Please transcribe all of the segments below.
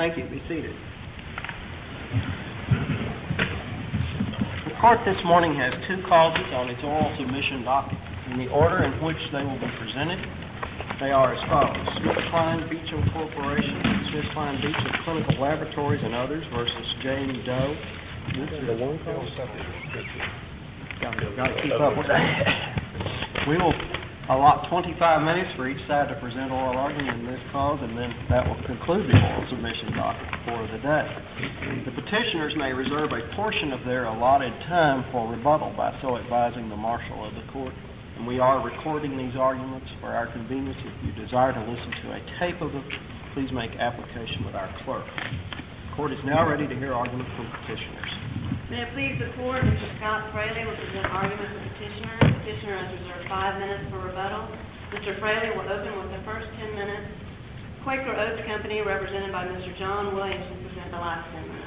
Thank you. Be seated. The court this morning has two causes on its oral submission docket. In the order in which they will be presented, they are as follows. SmithKline Beecham Corporation, SmithKline Beecham Clinical Laboratories and others versus Jane Doe. Got to keep up with that. We will allot 25 minutes for each side to present oral argument in this cause, and then that will conclude the oral submission docket for the day. The petitioners may reserve a portion of their allotted time for rebuttal by so advising the marshal of the court. And we are recording these arguments for our convenience. If you desire to listen to a tape of them, please make application with our clerk. The court is now ready to hear argument from petitioners. May it please the court, Mr. Scott Fraley will present argument for the petitioner. The petitioner has reserved 5 minutes for rebuttal. Mr. Fraley will open with the first 10 minutes. Quaker Oats Company, represented by Mr. John Williams, will present the last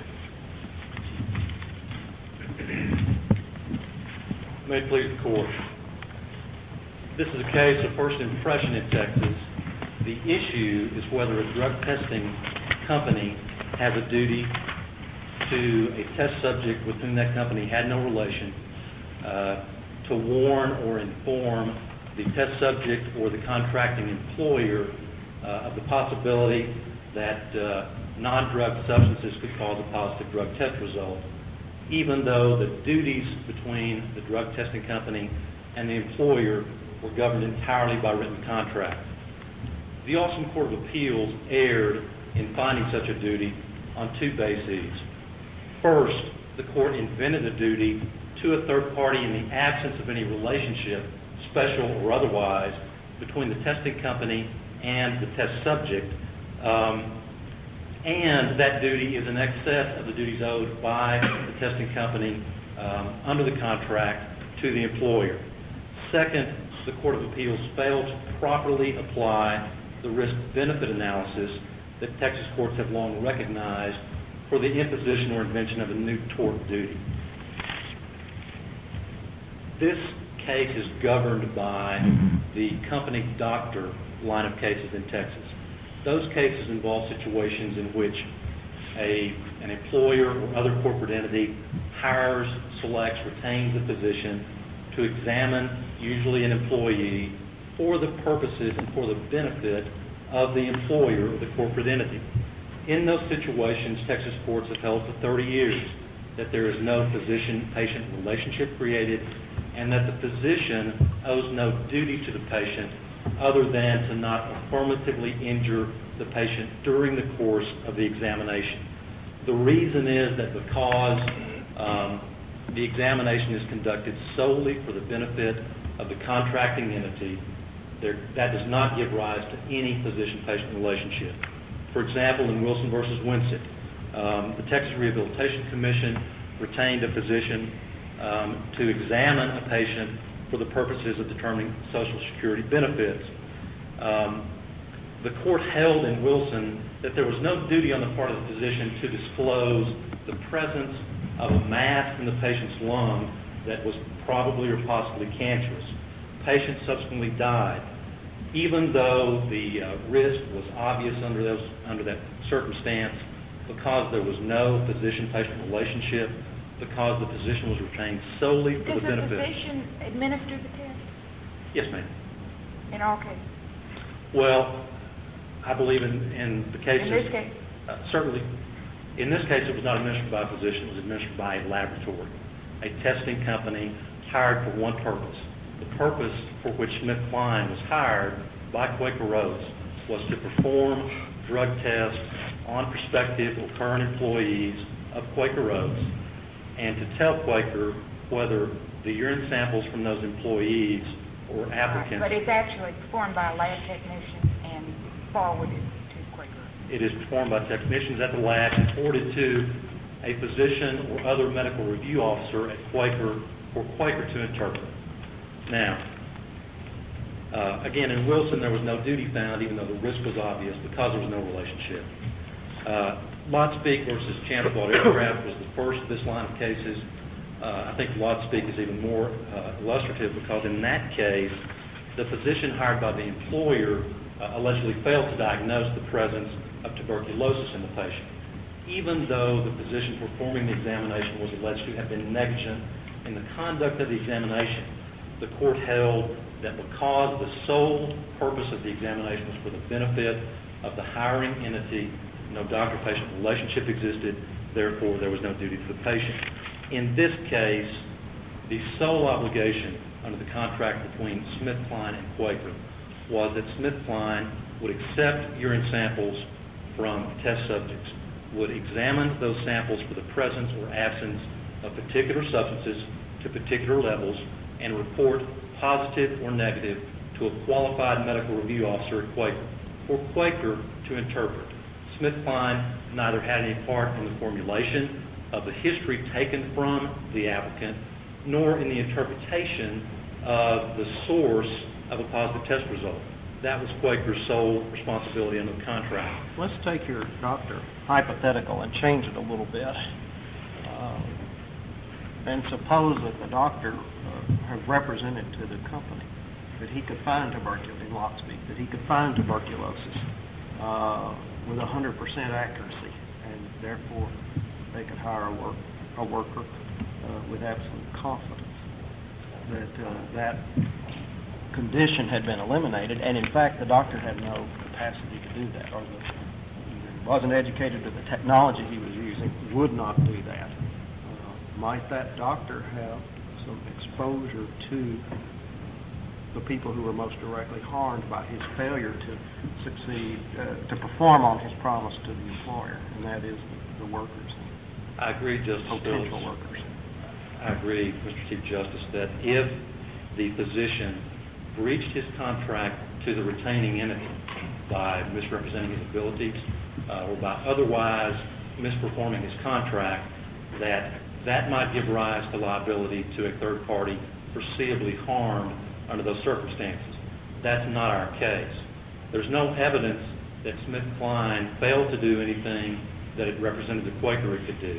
10 minutes. May it please the court. This is a case of first impression in Texas. The issue is whether a drug testing company has a duty to a test subject with whom that company had no relation to warn or inform the test subject or the contracting employer of the possibility that non-drug substances could cause a positive drug test result, even though the duties between the drug testing company and the employer were governed entirely by written contract. The Austin Court of Appeals erred in finding such a duty on two bases. First, the court invented a duty to a third party in the absence of any relationship, special or otherwise, between the testing company and the test subject, and that duty is in excess of the duties owed by the testing company under the contract to the employer. Second, the Court of Appeals failed to properly apply the risk-benefit analysis that Texas courts have long recognized for the imposition or invention of a new tort duty. This case is governed by the company doctor line of cases in Texas. Those cases involve situations in which an employer or other corporate entity hires, selects, retains a physician to examine usually an employee for the purposes and for the benefit of the employer or the corporate entity. In those situations, Texas courts have held for 30 years that there is no physician-patient relationship created and that the physician owes no duty to the patient other than to not affirmatively injure the patient during the course of the examination. The reason is that because the examination is conducted solely for the benefit of the contracting entity, that does not give rise to any physician-patient relationship. For example, in Wilson v. Winsett, the Texas Rehabilitation Commission retained a physician to examine a patient for the purposes of determining Social Security benefits. The court held in Wilson that there was no duty on the part of the physician to disclose the presence of a mass in the patient's lung that was probably or possibly cancerous. The patient subsequently died. Even though the risk was obvious under that circumstance, because there was no physician-patient relationship, because the physician was retained solely for the benefit. Does the physician administer the test? Yes, ma'am. In all cases? Well, I believe in the cases... In this case? Certainly. In this case, it was not administered by a physician. It was administered by a laboratory, a testing company hired for one purpose. The purpose for which SmithKline was hired by Quaker Oats was to perform drug tests on prospective or current employees of Quaker Oats and to tell Quaker whether the urine samples from those employees or applicants... But it's actually performed by a lab technician and forwarded to Quaker. It is performed by technicians at the lab and forwarded to a physician or other medical review officer at Quaker for Quaker to interpret. Now, again, in Wilson, there was no duty found, even though the risk was obvious, because there was no relationship. Lotspeak versus Chanabot Aircraft was the first of this line of cases. I think Lotspeak is even more illustrative because in that case, the physician hired by the employer allegedly failed to diagnose the presence of tuberculosis in the patient. Even though the physician performing the examination was alleged to have been negligent in the conduct of the examination, the court held that because the sole purpose of the examination was for the benefit of the hiring entity, no doctor-patient relationship existed, therefore there was no duty to the patient. In this case, the sole obligation under the contract between SmithKline and Quaker was that SmithKline would accept urine samples from test subjects, would examine those samples for the presence or absence of particular substances to particular levels, and report positive or negative to a qualified medical review officer at Quaker, for Quaker to interpret. SmithKline neither had any part in the formulation of the history taken from the applicant, nor in the interpretation of the source of a positive test result. That was Quaker's sole responsibility under the contract. Let's take your doctor hypothetical and change it a little bit. And suppose that the doctor had represented to the company that he could find tuberculosis, in lot speak, that he could find tuberculosis with 100% accuracy, and therefore they could hire a worker with absolute confidence that that condition had been eliminated, and in fact the doctor had no capacity to do that, or wasn't educated to the technology he was using, would not do that. Might that doctor have some exposure to the people who were most directly harmed by his failure to succeed, to perform on his promise to the employer, and that is the workers? I agree, Justice potential Phillips. workers. I agree, Mr. Chief Justice, that if the physician breached his contract to the retaining entity by misrepresenting his abilities or by otherwise misperforming his contract, that might give rise to liability to a third party foreseeably harmed under those circumstances. That's not our case. There's no evidence that SmithKline failed to do anything that it represented the Quaker it could do.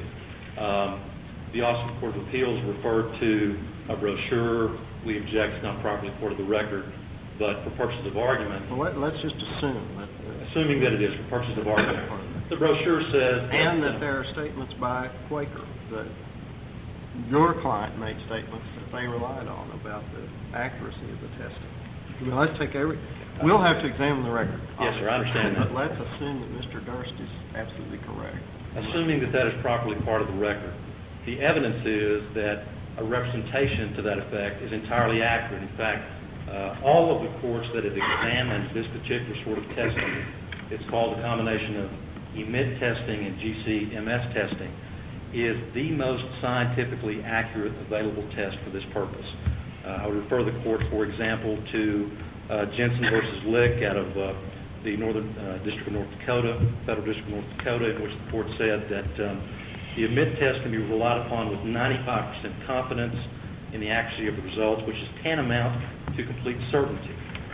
The Austin Court of Appeals referred to a brochure. We object it's not properly part of the record, but for purposes of argument... Well, let's just assume that... Assuming that it is for purposes of argument. The brochure says... And that there are statements by Quaker that your client made statements that they relied on about the accuracy of the testing. I mean, let's take we'll have to examine the record. Yes, sir, I understand that. But let's assume that Mr. Durst is absolutely correct. Assuming that that is properly part of the record, the evidence is that a representation to that effect is entirely accurate. In fact, all of the courts that have examined this particular sort of testing, it's called a combination of EMIT testing and GC-MS testing, is the most scientifically accurate available test for this purpose. I would refer the court, for example, to Jensen versus Lick out of the Northern District of North Dakota, Federal District of North Dakota, in which the court said that the EMIT test can be relied upon with 95% confidence in the accuracy of the results, which is tantamount to complete certainty.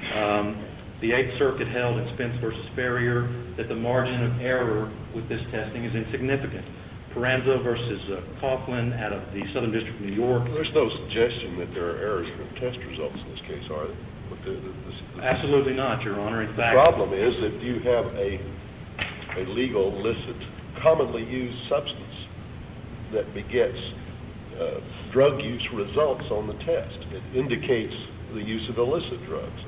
The Eighth Circuit held in Spence versus Ferrier that the margin of error with this testing is insignificant. Paranzo versus Coughlin out of the Southern District of New York. There's no suggestion that there are errors in the test results in this case, are there? Absolutely not, Your Honor. In fact, the problem is that you have a legal, illicit, commonly used substance that begets drug use results on the test. It indicates the use of illicit drugs.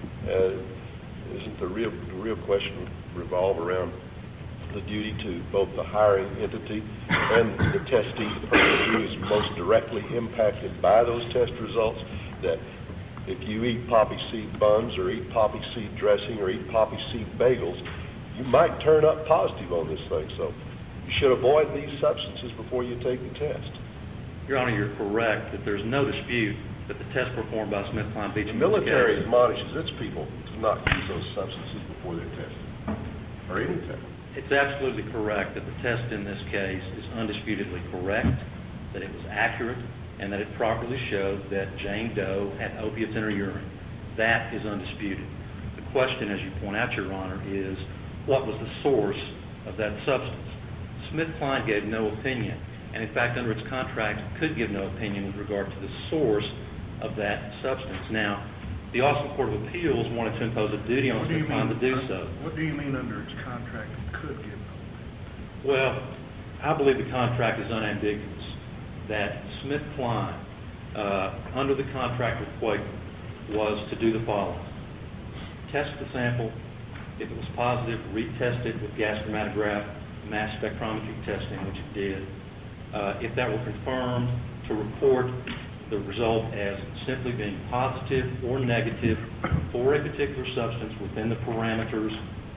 Isn't the real question revolve around the duty to both the hiring entity and the testee, the person who is most directly impacted by those test results, that if you eat poppy seed buns or eat poppy seed dressing or eat poppy seed bagels, you might turn up positive on this thing. So you should avoid these substances before you take the test. Your Honor, you're correct that there's no dispute that the test performed by SmithKline Beach... The military admonishes its people to not use those substances before they're tested, or any test. It's absolutely correct that the test in this case is undisputedly correct, that it was accurate, and that it properly showed that Jane Doe had opiates in her urine. That is undisputed. The question, as you point out, Your Honor, is what was the source of that substance? SmithKline gave no opinion, and in fact, under its contract, could give no opinion with regard to the source of that substance. Now, The Austin Court of Appeals wanted to impose a duty on Smith Kline to do so. What do you mean under its contract it could give no? Well, I believe the contract is unambiguous, that Smith Kline, under the contract with Quaker, was to do the following: test the sample. If it was positive, retest it with gas chromatograph, mass spectrometry testing, which it did. If that were confirmed, to report the result as simply being positive or negative for a particular substance within the parameters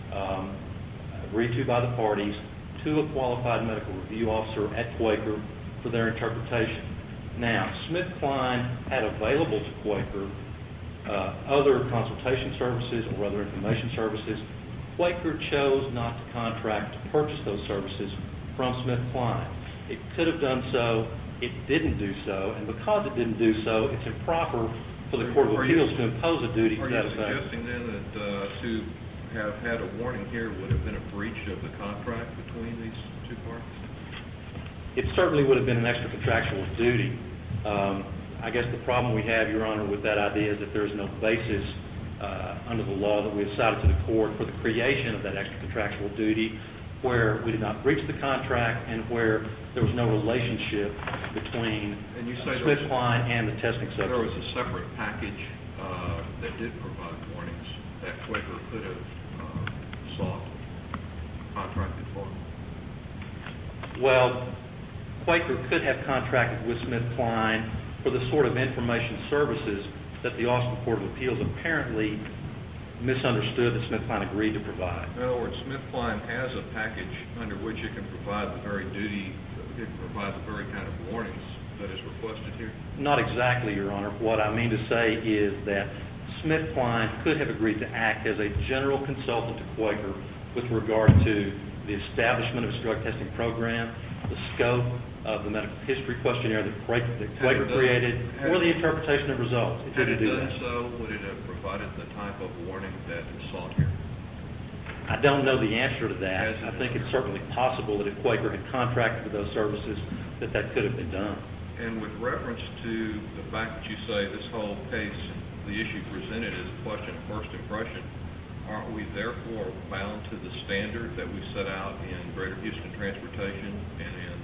agreed to by the parties to a qualified medical review officer at Quaker for their interpretation. Now, Smith Kline had available to Quaker other consultation services or other information services. Quaker chose not to contract to purchase those services from Smith Kline. It could have done so. It didn't do so, and because it didn't do so, it's improper for the Court of Appeals to impose a duty to that effect. Are you suggesting then that to have had a warning here would have been a breach of the contract between these two parties? It certainly would have been an extra contractual duty. I guess the problem we have, Your Honor, with that idea is that there is no basis under the law that we have cited to the court for the creation of that extra contractual duty, where we did not breach the contract and where there was no relationship between Smith Kline and the testing substance. There was a separate package that did provide warnings that Quaker could have sought contracted for. Well, Quaker could have contracted with Smith Kline for the sort of information services that the Austin Court of Appeals apparently misunderstood that Smith Kline agreed to provide. In other words, Smith Kline has a package under which it can provide the very duty, it can provide the very kind of warnings that is requested here? Not exactly, Your Honor. What I mean to say is that Smith Kline could have agreed to act as a general consultant to Quaker with regard to the establishment of its drug testing program, the scope of the medical history questionnaire that Quaker created, or the interpretation of results. It didn't do that. Had it done so, would it have provided the type of warning that is sought here? I don't know the answer to that. I think it's certainly possible that if Quaker had contracted with those services, that could have been done. And with reference to the fact that you say this whole case, the issue presented is a question of first impression, aren't we therefore bound to the standard that we set out in Greater Houston Transportation and in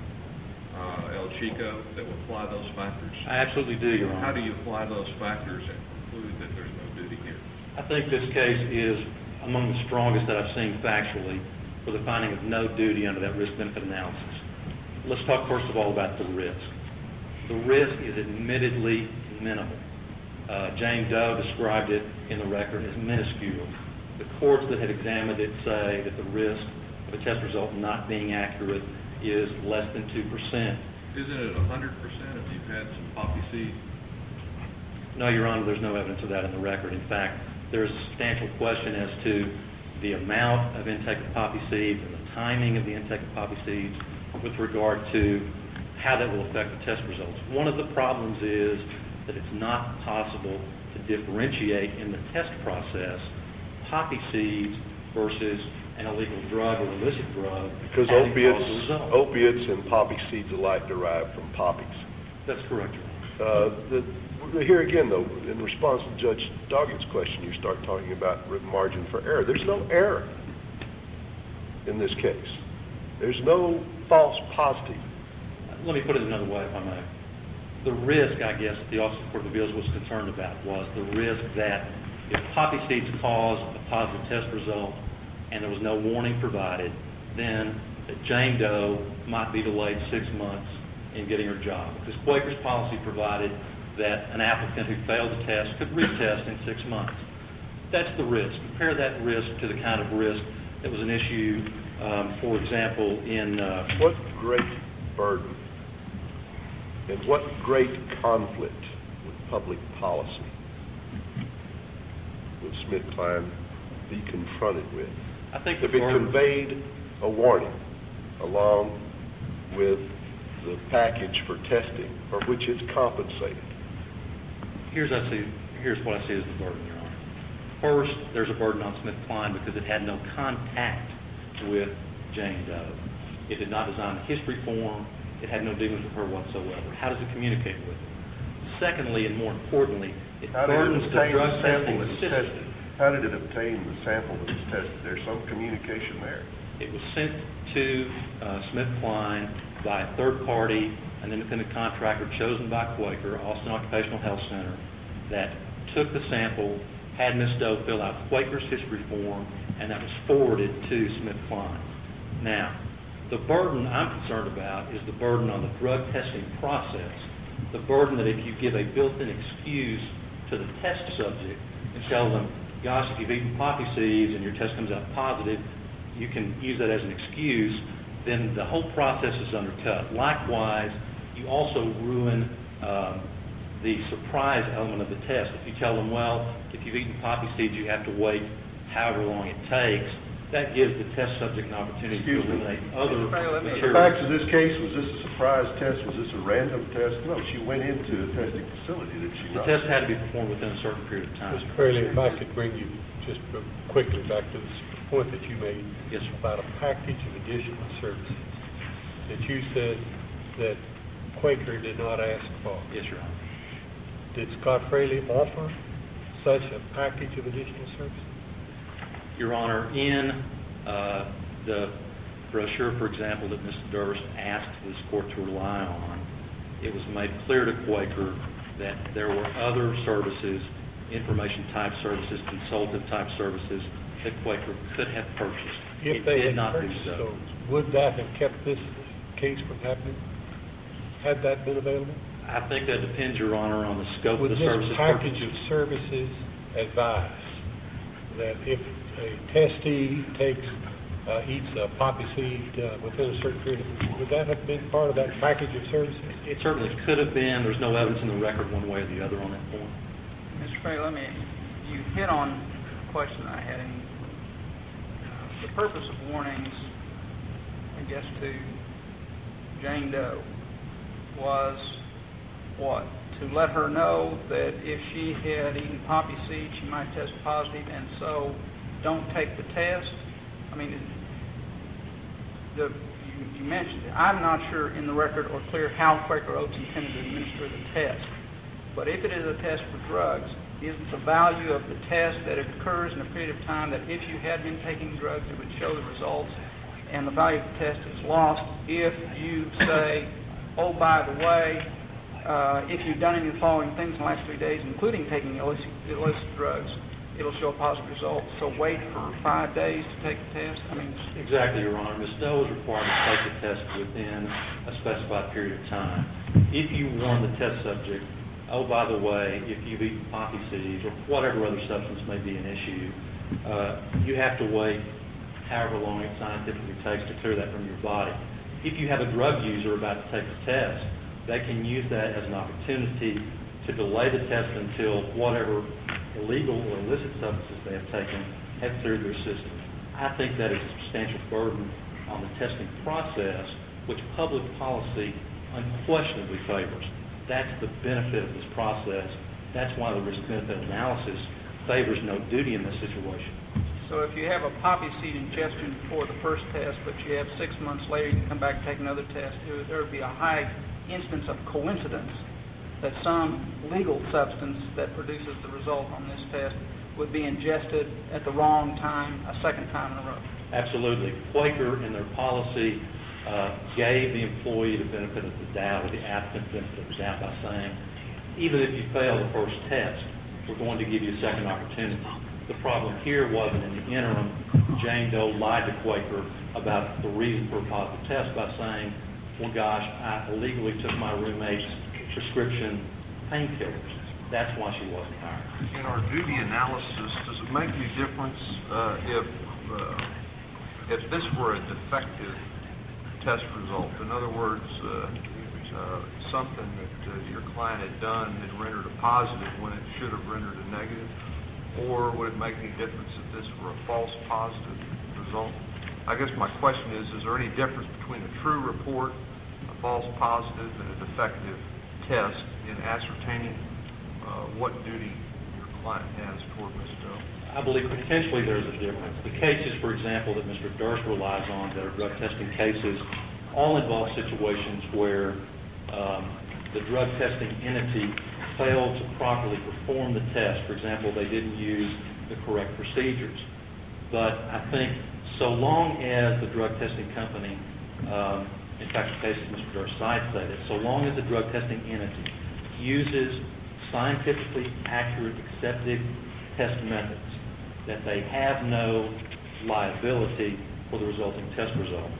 El Chico that will apply those factors? I absolutely do, Your Honor. How do you apply those factors and conclude that there's no duty here? I think this case is among the strongest that I've seen factually for the finding of no duty under that risk-benefit analysis. Let's talk first of all about the risk. The risk is admittedly minimal. Jane Doe described it in the record as minuscule. The courts that have examined it say that the risk of a test result not being accurate is less than 2%. Isn't it 100% if you've had some poppy seed? No, Your Honor, there's no evidence of that in the record. In fact, there's a substantial question as to the amount of intake of poppy seeds and the timing of the intake of poppy seeds with regard to how that will affect the test results. One of the problems is that it's not possible to differentiate in the test process poppy seeds versus an illegal drug or illicit drug. Because opiates and poppy seeds alike derive from poppies. That's correct, Your Honor. Here again, though, in response to Judge Doggett's question, you start talking about margin for error. There's no error in this case. There's no false positive. Let me put it another way, if I may. The risk, I guess, that the Office of Court of Appeals was concerned about was the risk that if poppy seeds caused a positive test result and there was no warning provided, then Jane Doe might be delayed 6 months in getting her job. Because Quaker's policy provided that an applicant who failed the test could retest in 6 months. That's the risk. Compare that risk to the kind of risk that was an issue, for example, in... What great burden and what great conflict with public policy would Smith Kline be confronted with? I think if it conveyed a warning along with the package for testing for which it's compensated. Here's what I see as the burden, Your Honor. First, there's a burden on Smith Kline because it had no contact with Jane Doe. It did not design the history form. It had no dealings with her whatsoever. How does it communicate with her? Secondly, and more importantly, it How did burdens it the obtain drug the sample testing that was system. tested? How did it obtain the sample that was tested? There's some communication there. It was sent to SmithKline by a third party, an independent contractor chosen by Quaker, Austin Occupational Health Center, that took the sample, had Ms. Doe fill out Quaker's history form, and that was forwarded to SmithKline. Now, the burden I'm concerned about is the burden on the drug testing process, the burden that if you give a built-in excuse to the test subject and tell them, gosh, if you've eaten poppy seeds and your test comes out positive, you can use that as an excuse, then the whole process is undercut. Likewise, you also ruin the surprise element of the test. If you tell them, well, if you've eaten poppy seeds, you have to wait however long it takes, that gives the test subject an opportunity to eliminate other The materials. facts of this case, was this a surprise test? Was this a random test? No, she went into a testing facility, did she The not? test had to be performed within a certain period of time. Mr. Fraley, if I could bring you just quickly back to this point that you made Yes, sir. about a package of additional services that you said that Quaker did not ask for. Yes, Your Honor. Did Scott Fraley offer such a package of additional services? Your Honor, in the brochure, for example, that Ms. Durst asked this court to rely on, it was made clear to Quaker that there were other services, information-type services, consultative-type services that Quaker could have purchased. If It they did had not do purchased so. those, would that have kept this case from happening? Had that been available? I think that depends, Your Honor, on the scope Would of the this services package purchased. of services advise that if a testee eats a poppy seed within a certain period of time, would that have been part of that package of services? It certainly could have been. There's no evidence in the record one way or the other on that point. Mr. Fraley, you hit on a question I had. The purpose of warnings, I guess, to Jane Doe was what? To let her know that if she had eaten poppy seeds, she might test positive, and so don't take the test. I mean, you mentioned it. I'm not sure in the record or clear how Quaker Oats intended to administer the test. But if it is a test for drugs, isn't the value of the test that it occurs in a period of time that if you had been taking drugs, it would show the results, and the value of the test is lost if you say, oh, by the way, if you've done any of the following things in the last 3 days, including taking illicit drugs, it'll show a positive result. So wait for 5 days to take the test? I mean, Exactly, Your Honor. Ms. Doe was required to take the test within a specified period of time. If you warn the test subject, oh, by the way, if you've eaten poppy seeds or whatever other substance may be an issue, you have to wait however long it scientifically takes to clear that from your body. If you have a drug user about to take the test, they can use that as an opportunity to delay the test until whatever illegal or illicit substances they have taken have cleared their system. I think that is a substantial burden on the testing process, which public policy unquestionably favors. That's the benefit of this process. That's why the risk-benefit analysis favors no duty in this situation. so if you have a poppy seed ingestion before the first test, but you have 6 months later, you can come back and take another test, there would be a high instance of coincidence that some legal substance that produces the result on this test would be ingested at the wrong time, a second time in a row. Absolutely. Quaker, in their policy, gave the employee the benefit of the doubt, or the applicant the benefit of the doubt, by saying, even if you fail the first test, we're going to give you a second opportunity. The problem here was that in the interim, Jane Doe lied to Quaker about the reason for a positive test by saying, well, gosh, I illegally took my roommate's prescription painkillers. That's why she wasn't hired. In our duty analysis, does it make any difference if this were a defective test result? In other words, something that your client had done had rendered a positive when it should have rendered a negative? Or would it make any difference if this were a false positive result? I guess my question is there any difference between a true report, a false positive, and a defective test in ascertaining what duty your client has toward Ms. Doe? I believe potentially there's a difference. The cases, for example, that Mr. Durst relies on that are drug testing cases all involve situations where the drug testing entity failed to properly perform the test. For example, they didn't use the correct procedures. But I think so long as the drug testing company, in fact, the case of Mr. Durst's cited, so long as the drug testing entity uses scientifically accurate, accepted test methods, that they have no liability for the resulting test result,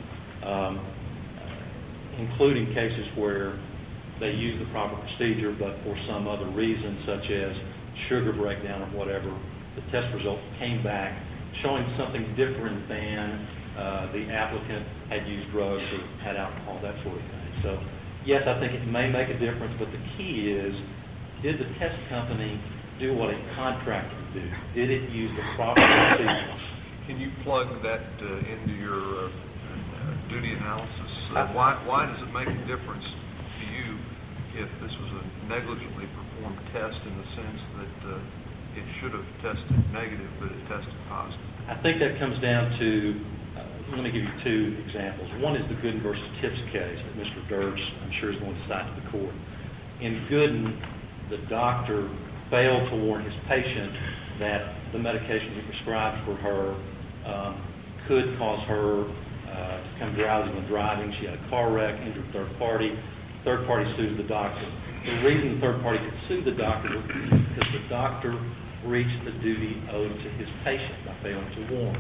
including cases where they use the proper procedure, but for some other reason, such as sugar breakdown or whatever, the test result came back showing something different than the applicant had used drugs or had alcohol, that sort of thing. So, yes, I think it may make a difference, but the key is, did the test company do what a contractor would do? Did it use the proper procedures? Can you plug that into your duty analysis? Why does it make a difference to you if this was a negligently performed test in the sense that it should have tested negative, but it tested positive? I think that comes down to, let me give you two examples. One is the Gooden versus Tips case that Mr. Durst, I'm sure, is going to cite to the court. In Gooden, the doctor failed to warn his patient that the medication he prescribed for her could cause her to become drowsy when driving. She had a car wreck, injured a third party. Third party sued the doctor. The reason the third party could sue the doctor was because the doctor breached the duty owed to his patient by failing to warn.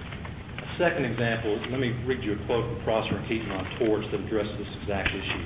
A second example, let me read you a quote from Prosser and Keaton on torts that addresses this exact issue.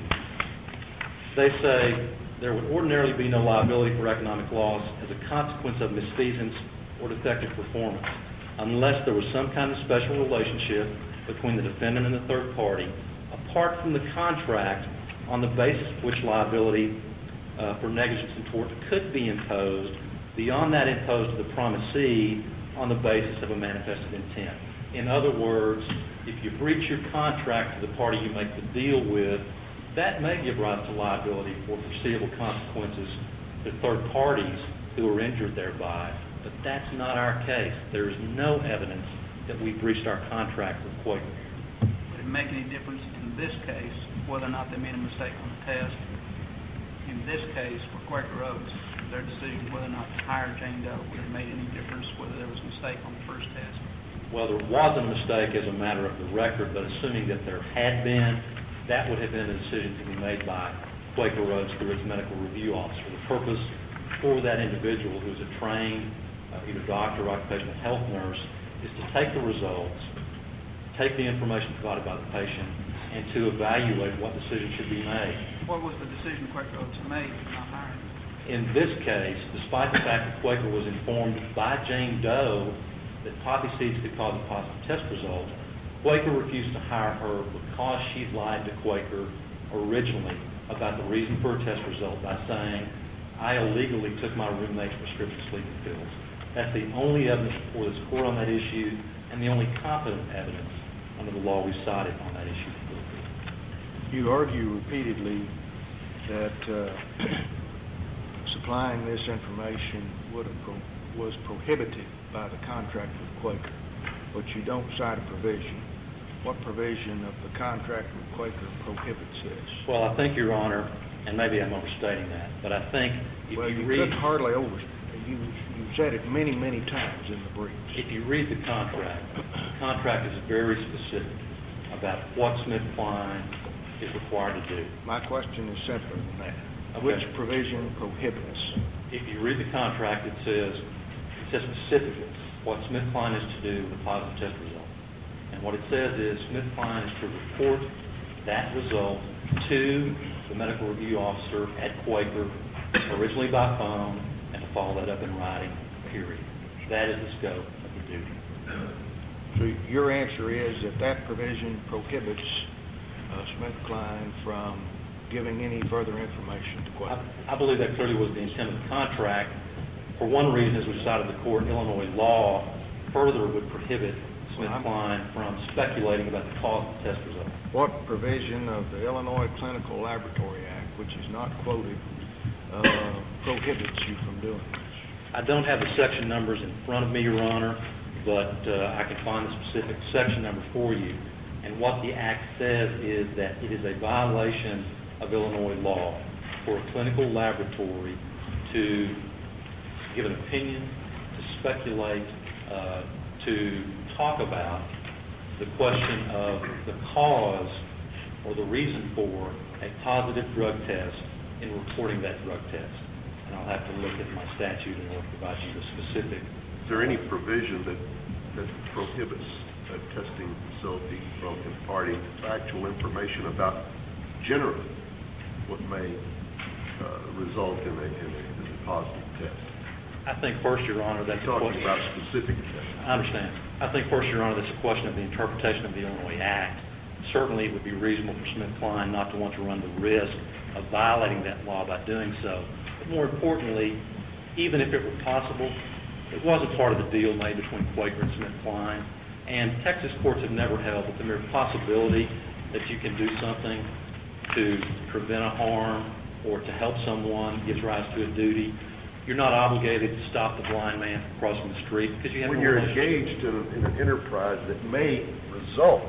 They say, there would ordinarily be no liability for economic loss as a consequence of misfeasance or defective performance, unless there was some kind of special relationship between the defendant and the third party, apart from the contract on the basis of which liability for negligence and tort could be imposed, beyond that imposed to the promisee on the basis of a manifested intent. In other words, if you breach your contract to the party you make the deal with, that may give rise to liability for foreseeable consequences to third parties who are injured thereby, but that's not our case. There is no evidence that we breached our contract with Quaker. Would it make any difference in this case whether or not they made a mistake on the test? In this case, for Quaker Oats, their decision whether or not to hire Jane Doe, would it make any difference whether there was a mistake on the first test? Well, there was a mistake as a matter of the record, but assuming that there had been, that would have been a decision to be made by Quaker Oats through its medical review officer. The purpose for that individual, who's a trained either doctor or occupational health nurse, is to take the results, take the information provided by the patient, and to evaluate what decision should be made. What was the decision Quaker Oats made in not hiring? In this case, despite the fact that Quaker was informed by Jane Doe that poppy seeds could cause a positive test result, Quaker refused to hire her because she lied to Quaker originally about the reason for her test result by saying, I illegally took my roommate's prescription sleeping pills. That's the only evidence before this court on that issue, and the only competent evidence under the law we cited on that issue before the court. You argue repeatedly that supplying this information was prohibited by the contract with Quaker, but you don't cite a provision. What provision of the contract with Quaker prohibits this? Well, I think, Your Honor, and maybe I'm overstating that, but I think if you read... couldn't hardly overstate. You've said it many, many times in the briefs. If you read the contract is very specific about what SmithKline is required to do. My question is simpler than that. Okay. Which provision prohibits? If you read the contract, it says specifically what SmithKline is to do with a positive test result. And what it says is SmithKline is to report that result to the medical review officer at Quaker, originally by phone, and to follow that up in writing, period. That is the scope of the duty. So your answer is that that provision prohibits SmithKline from giving any further information to Quaker? I believe that clearly was the intent of the contract. For one reason, as we cited the court, Illinois law further would prohibit SmithKline from speculating about the cause of the test result. What provision of the Illinois Clinical Laboratory Act, which is not quoted, prohibits you from doing this? I don't have the section numbers in front of me, Your Honor, but I can find the specific section number for you. And what the Act says is that it is a violation of Illinois law for a clinical laboratory to give an opinion, to speculate, to talk about the question of the cause or the reason for a positive drug test in reporting that drug test. And I'll have to look at my statute in order to provide you the specific. Is there any provision that prohibits a testing facility from imparting factual information about generally what may result in a positive test? I think first, Your Honor, that's You're talking about specific tests. I understand. I think first, Your Honor, that's a question of the interpretation of the Illinois Act. Certainly, it would be reasonable for SmithKline not to want to run the risk of violating that law by doing so. But more importantly, even if it were possible, it wasn't part of the deal made between Quaker and SmithKline. And Texas courts have never held that the mere possibility that you can do something to prevent a harm or to help someone gives rise to a duty. You're not obligated to stop the blind man from crossing the street because you have When no you're relationship. engaged in an enterprise that may result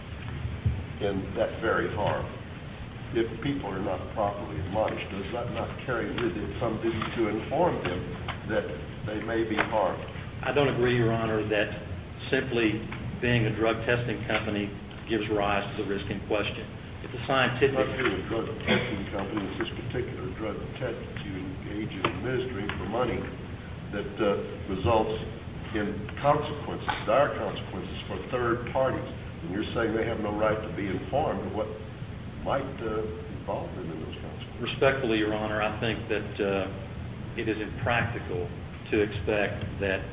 in that very harm, if people are not properly admonished, does that not carry with it some duty to inform them that they may be harmed? I don't agree, Your Honor, that simply being a drug testing company gives rise to the risk in question. It's a scientific... Not being a drug testing company, it's this particular drug test that you engage in administering for money that results in consequences, dire consequences for third parties. And you're saying they have no right to be informed of what might involve them in those consequences. Respectfully, Your Honor, I think that it is impractical to expect that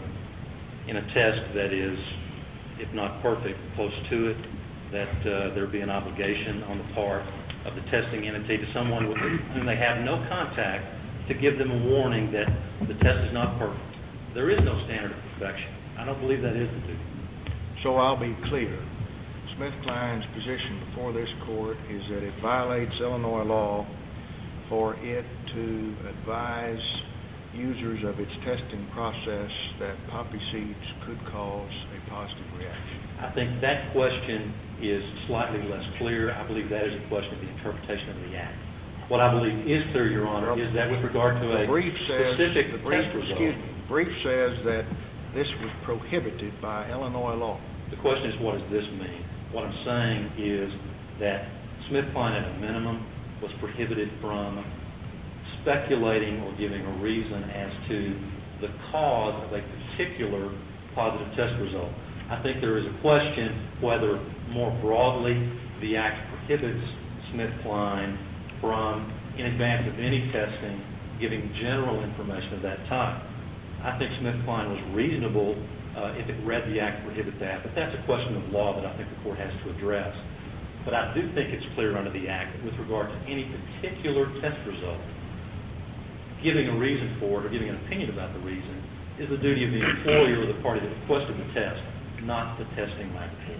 in a test that is, if not perfect, close to it, that there be an obligation on the part of the testing entity to someone with whom they have no contact to give them a warning that the test is not perfect. There is no standard of perfection. I don't believe that is the duty. So I'll be clear. SmithKline's position before this court is that it violates Illinois law for it to advise users of its testing process that poppy seeds could cause a positive reaction. I think that question is slightly less clear. I believe that is a question of the interpretation of the Act. What I believe is clear, Your Honor, is that with regard to a specific test result... The brief says that this was prohibited by Illinois law. The question is, what does this mean? What I'm saying is that SmithKline, at a minimum, was prohibited from speculating or giving a reason as to the cause of a particular positive test result. I think there is a question whether, more broadly, the Act prohibits SmithKline from, in advance of any testing, giving general information of that type. I think SmithKline was reasonable if it read the Act to prohibit that, but that's a question of law that I think the court has to address. But I do think it's clear under the Act that with regard to any particular test result, giving a reason for it or giving an opinion about the reason is the duty of the employer or the party that requested the test, not the testing laboratory.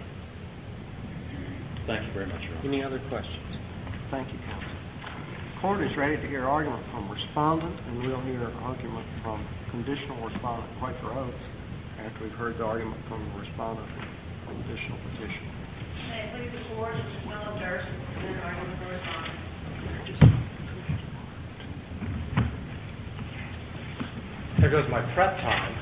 Thank you very much, Your Honor. Any other questions? Thank you, counsel. The court is ready to hear argument from respondent, and we'll hear argument from conditional respondent Quaker Oats after we've heard the argument from the respondent and conditional petition. May it please the court, Mr. Philip Durst, and argument for respondent. There goes my prep time.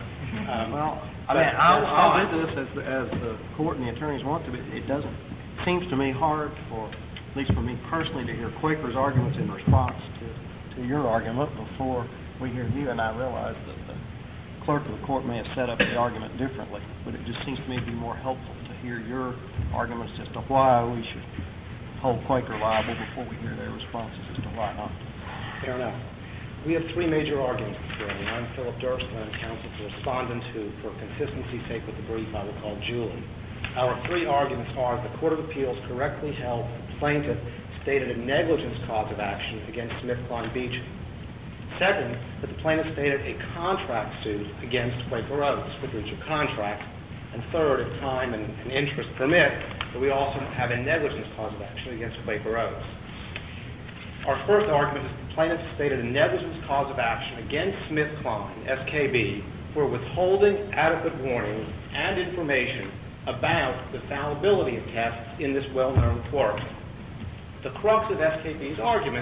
I'll do this as the court and the attorneys want to, but it seems to me hard for, at least for me personally, to hear Quaker's arguments in response to your argument before we hear you, and I realize that the clerk of the court may have set up the argument differently, but it just seems to me to be more helpful to hear your arguments as to why we should hold Quaker liable before we hear their responses as to why not. Fair enough. We have three major arguments this morning. I'm Philip Durst, and I'm counsel for respondent who, for consistency's sake with the brief, I will call Julie. Our three arguments are that the Court of Appeals correctly held the plaintiff stated a negligence cause of action against SmithKline Beecham. Second, that the plaintiff stated a contract suit against Quaker Oats for breach of contract. And third, if time and interest permit, that we also have a negligence cause of action against Quaker Oats. Our first argument is that the plaintiff stated a negligence cause of action against SmithKline, SKB, for withholding adequate warning and information about the fallibility of tests in this well-known work. The crux of SKB's argument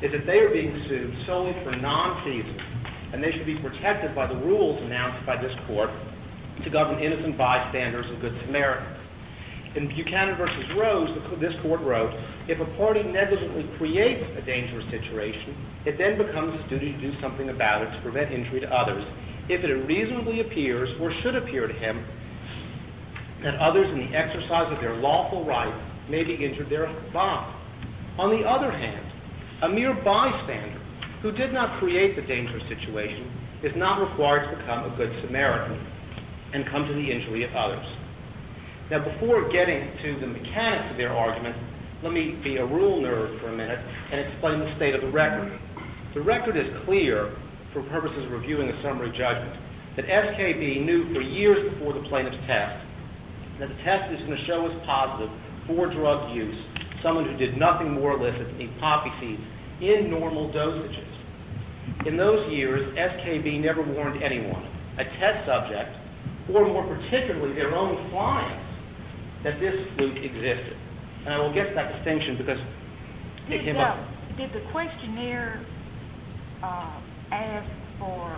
is that they are being sued solely for non-feasance, and they should be protected by the rules announced by this court to govern innocent bystanders and good Samaritans. In Buchanan v. Rose, this court wrote, if a party negligently creates a dangerous situation, it then becomes his duty to do something about it to prevent injury to others, if it reasonably appears or should appear to him that others in the exercise of their lawful right may be injured thereby. On the other hand, a mere bystander who did not create the dangerous situation is not required to become a good Samaritan and come to the injury of others. Now, before getting to the mechanics of their argument, let me be a rule nerd for a minute and explain the state of the record. The record is clear, for purposes of reviewing a summary judgment, that SKB knew for years before the plaintiff's test that the test is going to show as positive for drug use someone who did nothing more illicit than eat poppy seeds in normal dosages. In those years, SKB never warned anyone, a test subject, or more particularly their own clients, that this fluke existed. And I will get to that distinction because it came up. Did the questionnaire ask for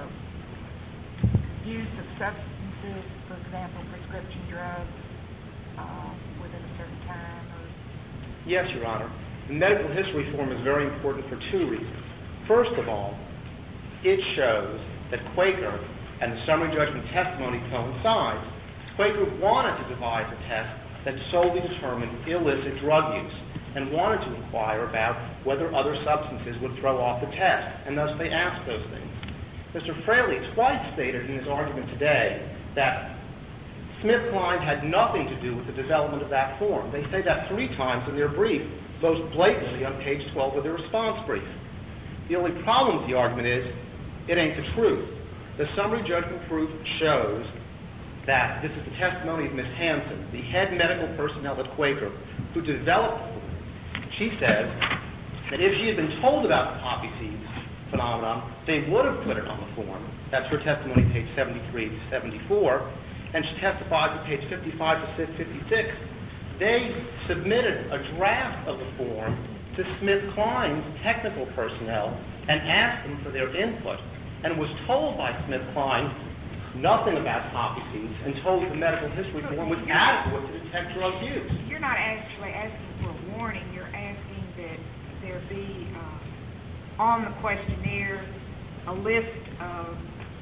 use of substances, for example, prescription drugs, within a certain time? Yes, Your Honor. The medical history form is very important for two reasons. First of all, it shows that Quaker and the summary judgment testimony coincides. Quaker wanted to devise a test that solely determined illicit drug use and wanted to inquire about whether other substances would throw off the test, and thus they asked those things. Mr. Fraley twice stated in his argument today that SmithKline had nothing to do with the development of that form. They say that 3 times in their brief, most blatantly on page 12 of their response brief. The only problem with the argument is it ain't the truth. The summary judgment proof shows that this is the testimony of Ms. Hansen, the head medical personnel at Quaker, who developed the form. She says that if she had been told about the poppy seeds phenomenon, they would have put it on the form. That's her testimony, page 73 to 74. And she testifies at page 55 to 56. They submitted a draft of the form to SmithKline's technical personnel and asked them for their input, and was told by SmithKline nothing about poppy seeds and told the medical history form was adequate to detect drug use. You're not actually asking for a warning. You're asking that there be on the questionnaire a list of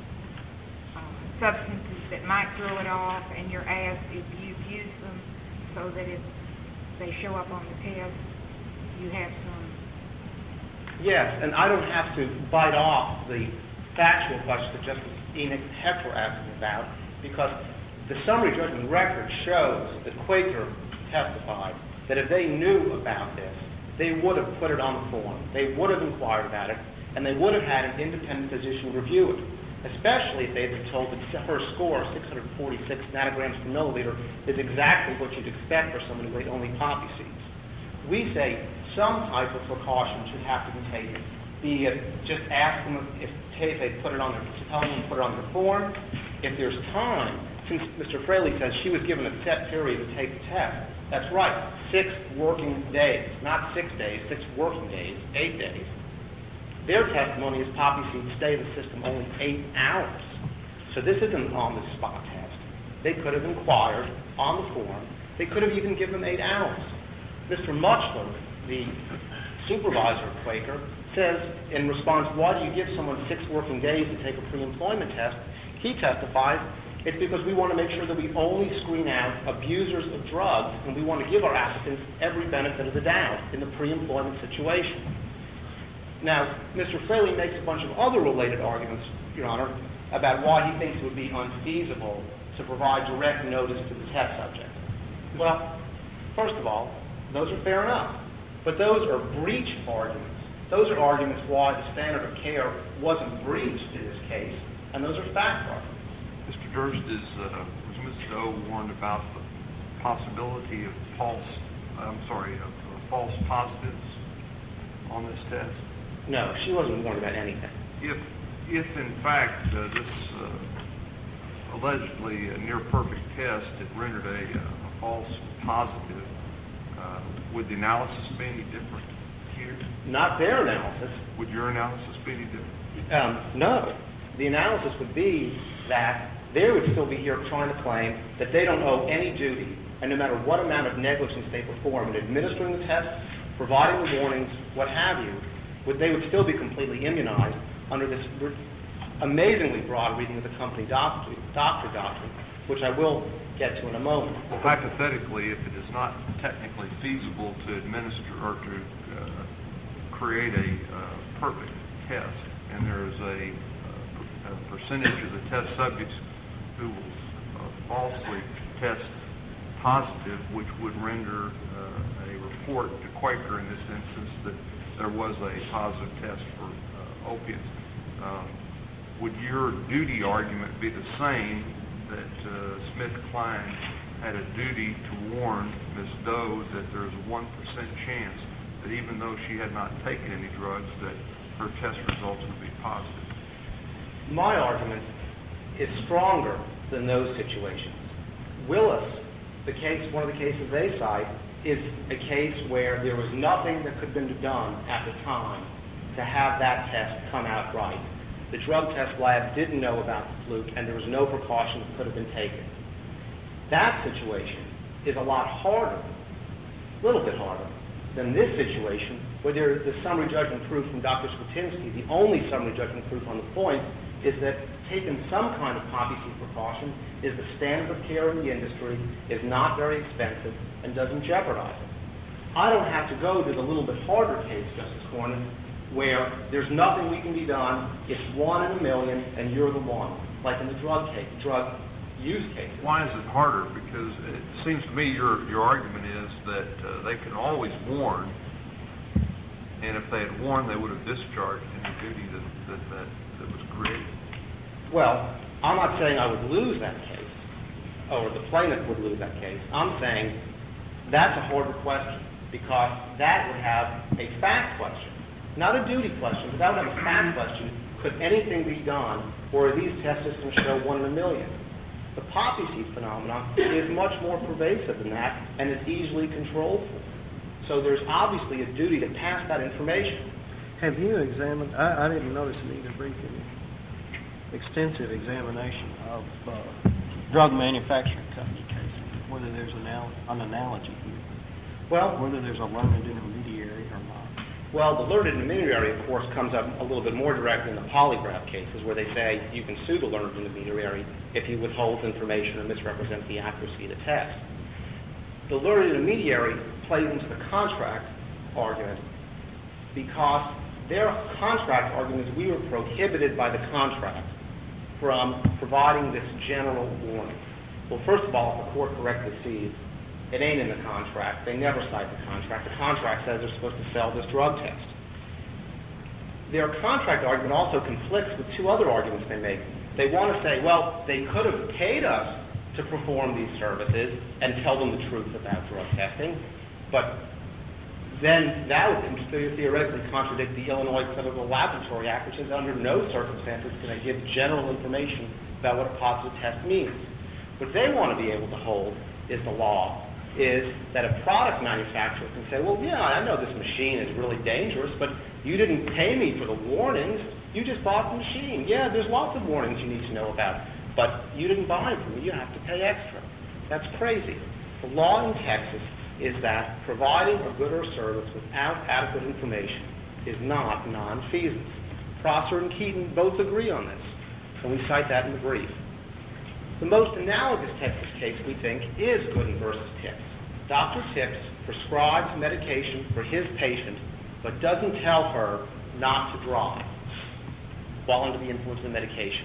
substances that might throw it off, and you're asked if you've used them so that if they show up on the test, you have some. Yes, and I don't have to bite off the factual question that Justice Enoch Heckler asked me about, because the summary judgment record shows that Quaker testified that if they knew about this, they would have put it on the form. They would have inquired about it, and they would have had an independent physician review it, especially if they had been told that her score, 646 nanograms per milliliter, is exactly what you'd expect for someone who ate only poppy seeds. We say some type of precaution should have to be taken, be it just ask them if they put it on their, tell them to put it on their form. If there's time, since Mr. Fraley says she was given a set period to take the test, that's right, 6 working days, not 6 days, 6 working days, 8 days. Their testimony is poppy seeds stay in the system only 8 hours. So this isn't an on-the-spot test. They could have inquired on the form. They could have even given them 8 hours. Mr. Muchler, the supervisor of Quaker, says in response, why do you give someone 6 working days to take a pre-employment test? He testifies, it's because we want to make sure that we only screen out abusers of drugs, and we want to give our applicants every benefit of the doubt in the pre-employment situation. Now, Mr. Fraley makes a bunch of other related arguments, Your Honor, about why he thinks it would be unfeasible to provide direct notice to the test subject. Well, first of all, those are fair enough, but those are breach arguments. Those are arguments why the standard of care wasn't breached in this case, and those are fact arguments. Mr. Durst, was Ms. Doe warned about the possibility of false positives on this test? No, she wasn't warned about anything. If in fact this allegedly near-perfect test had rendered a false positive, would the analysis be any different here? not their analysis. Would your analysis be any different? No. The analysis would be that they would still be here trying to claim that they don't owe any duty, and no matter what amount of negligence they perform in administering the tests, providing the warnings, what have you, they would still be completely immunized under this amazingly broad reading of the company doctor doctrine, which I will get to in a moment. Well, hypothetically, if it is not technically feasible to administer or to create a perfect test, and there is a percentage of the test subjects who will falsely test positive, which would render a report to Quaker in this instance that there was a positive test for opiates. Would your duty argument be the same, that SmithKline had a duty to warn Ms. Doe that there's a 1% chance that even though she had not taken any drugs, that her test results would be positive? My argument is stronger than those situations. Willis, one of the cases they cite, is a case where there was nothing that could have been done at the time to have that test come out right. The drug test lab didn't know about the fluke, and there was no precautions that could have been taken. That situation is a lot harder, a little bit harder, than this situation, where the summary judgment proof from Dr. Swetinsky, the only summary judgment proof on the point, is that taking some kind of poppy seed precaution is the standard of care in the industry, is not very expensive, and doesn't jeopardize it. I don't have to go to the little bit harder case, Justice Cornyn, where there's nothing we can be done, it's 1 in a million, and you're the one, like in the drug use case. Why is it harder? Because it seems to me your argument is that they can always warn, and if they had warned, they would have discharged any duty that was created. Well, I'm not saying I would lose that case, or the plaintiff would lose that case. I'm saying that's a harder question, because that would have a fact question, not a duty question, but that would have a fact question. Could anything be done, or are these test systems show 1 in a million? The poppy seed phenomenon is much more pervasive than that, and is easily controlled for. So there's obviously a duty to pass that information. Have you examined, I didn't notice in either brief, extensive examination of drug manufacturing company cases, whether there's an analogy here, well, whether there's a learned intermediary or not? Well, the learned intermediary, of course, comes up a little bit more directly in the polygraph cases, where they say you can sue the learned intermediary if he withholds information or misrepresents the accuracy of the test. The learned intermediary plays into the contract argument, because their contract argument is we were prohibited by the contract from providing this general warning. Well, first of all, if the court correctly sees, it ain't in the contract. They never cite the contract. The contract says they're supposed to sell this drug test. Their contract argument also conflicts with 2 other arguments they make. They want to say, well, they could have paid us to perform these services and tell them the truth about drug testing, but then that would theoretically contradict the Illinois Clinical Laboratory Act, which says under no circumstances can they give general information about what a positive test means. What they want to be able to hold is the law, is that a product manufacturer can say, well, yeah, I know this machine is really dangerous, but you didn't pay me for the warnings. You just bought the machine. Yeah, there's lots of warnings you need to know about, but you didn't buy them from me. You have to pay extra. That's crazy. The law in Texas is that providing a good or service without adequate information is not nonfeasance. Prosser and Keaton both agree on this, and we cite that in the brief. The most analogous Texas case, we think, is Gooden versus Tipps. Dr. Tipps prescribes medication for his patient, but doesn't tell her not to drive while under the influence of the medication.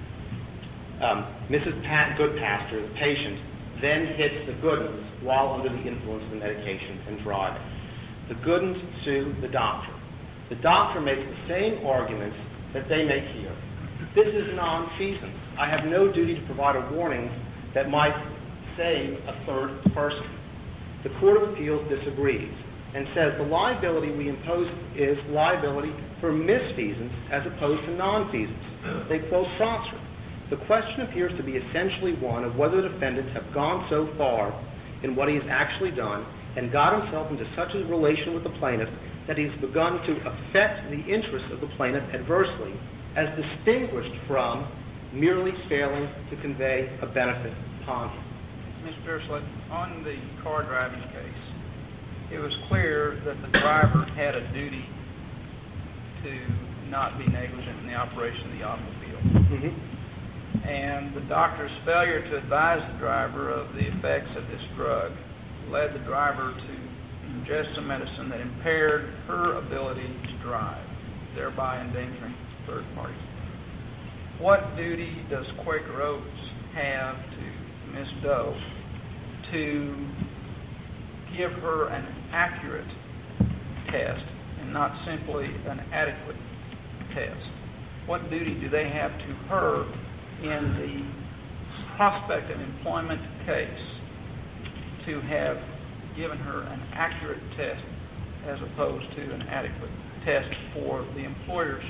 Mrs. Goodpaster, the patient, then hits the Goodens while under the influence of the medication and driving. The Goodens sue the doctor. The doctor makes the same arguments that they make here. This is nonfeasance. I have no duty to provide a warning that might save a third person. The Court of Appeals disagrees and says the liability we impose is liability for misfeasance as opposed to nonfeasance. They quote Prosser. The question appears to be essentially one of whether defendants have gone so far in what he has actually done and got himself into such a relation with the plaintiff that he's begun to affect the interests of the plaintiff adversely, as distinguished from merely failing to convey a benefit upon him. Mr. Derslett, on the car driving case, it was clear that the driver had a duty to not be negligent in the operation of the automobile. Mm-hmm. And the doctor's failure to advise the driver of the effects of this drug led the driver to ingest a medicine that impaired her ability to drive, thereby endangering third parties. What duty does Quaker Oats have to Ms. Doe to give her an accurate test and not simply an adequate test? What duty do they have to her in the prospect of employment case to have given her an accurate test as opposed to an adequate test for the employer's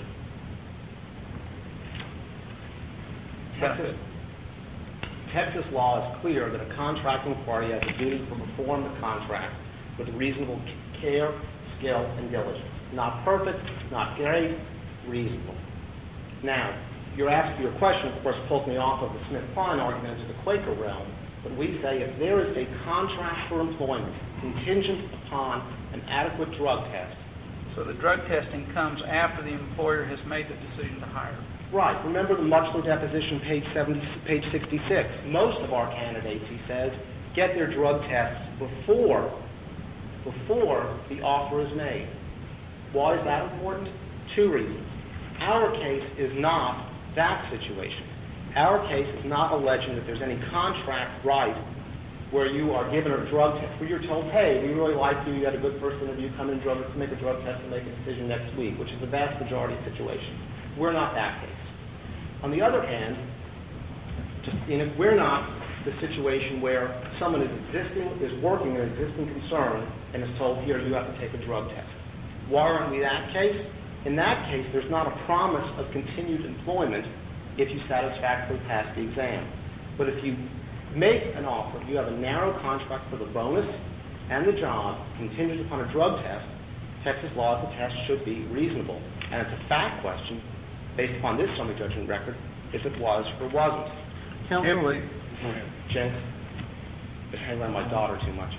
benefit? Texas law is clear that a contracting party has a duty to perform the contract with reasonable care, skill, and diligence. Not perfect, not great, reasonable. Now, your question, of course, pulls me off of the Smith-Klein argument into the Quaker realm, but we say if there is a contract for employment contingent upon an adequate drug test. So the drug testing comes after the employer has made the decision to hire. Right. Remember the Muchler deposition, page 66. Most of our candidates, he says, get their drug tests before the offer is made. Why is that important? Two reasons. Our case is not that situation. Our case is not alleging that there's any contract right where you are given a drug test, where you're told, hey, we really like you, you had a good first interview, come in, make a drug test and make a decision next week, which is the vast majority of situations. We're not that case. On the other hand, we're not the situation where someone is working an existing concern and is told, here, you have to take a drug test. Why aren't we that case? In that case, there's not a promise of continued employment if you satisfactorily pass the exam. But if you make an offer, you have a narrow contract for the bonus and the job contingent upon a drug test, Texas law, the test should be reasonable. And it's a fact question, based upon this summary judgment record, if it was or wasn't. Counsel, Jenks, been hanging around my daughter too much.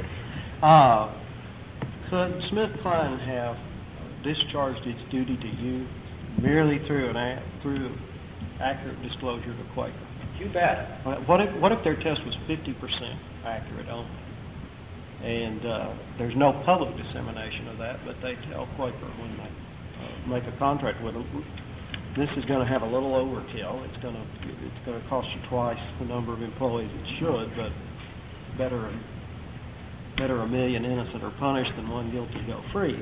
Could Smith-Klein have discharged its duty to you merely through accurate disclosure to Quaker? You bet. What if their test was 50% accurate only? And there's no public dissemination of that, but they tell Quaker when they make a contract with them, this is going to have a little overkill. It's going to cost you twice the number of employees it should, but better a million innocent are punished than one guilty go free.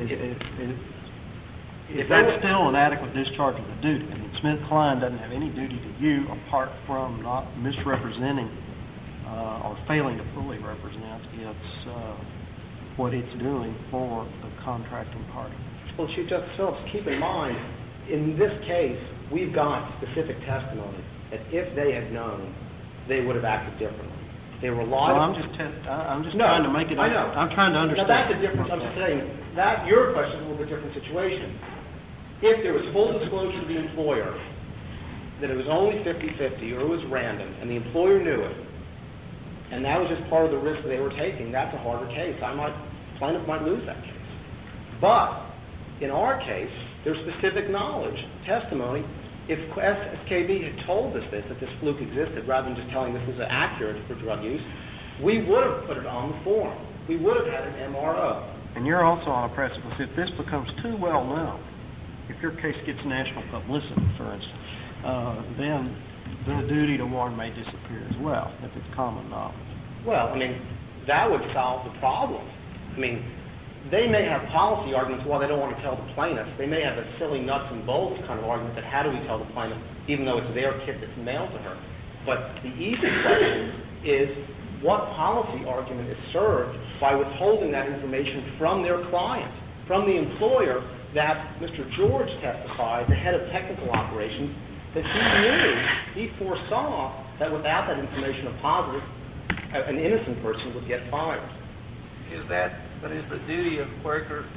Is that still an adequate discharge of the duty? I mean, Smith-Klein doesn't have any duty to you apart from not misrepresenting or failing to fully represent what it's doing for the contracting party. Well, Chief Justice Phillips, keep in mind, in this case, we've got specific testimony that if they had known, they would have acted differently. They relied on... I'm just trying to make it... I know. I'm trying to understand. Now, that's the difference. I'm just saying that your question is a little bit different situation. If there was full disclosure to the employer that it was only 50-50 or it was random, and the employer knew it, and that was just part of the risk they were taking, that's a harder case. Plaintiff might lose that case. But in our case, there's specific knowledge, testimony. If SKB had told us that this fluke existed, rather than just telling this is accurate for drug use, we would have put it on the form. We would have had an MRO. And you're also on a precipice. If this becomes too well known, if your case gets national publicity, for instance, then the duty to warn may disappear as well, if it's common knowledge. Well, I mean, that would solve the problem. I mean, they may have policy arguments why they don't want to tell the plaintiff. They may have a silly nuts and bolts kind of argument that how do we tell the plaintiff, even though it's their kit that's mailed to her. But the easy question is, what policy argument is served by withholding that information from their client, from the employer, that Mr. George testified, the head of technical operations, that he foresaw that without that information of positive, an innocent person would get fired. Is the duty of Quaker, is the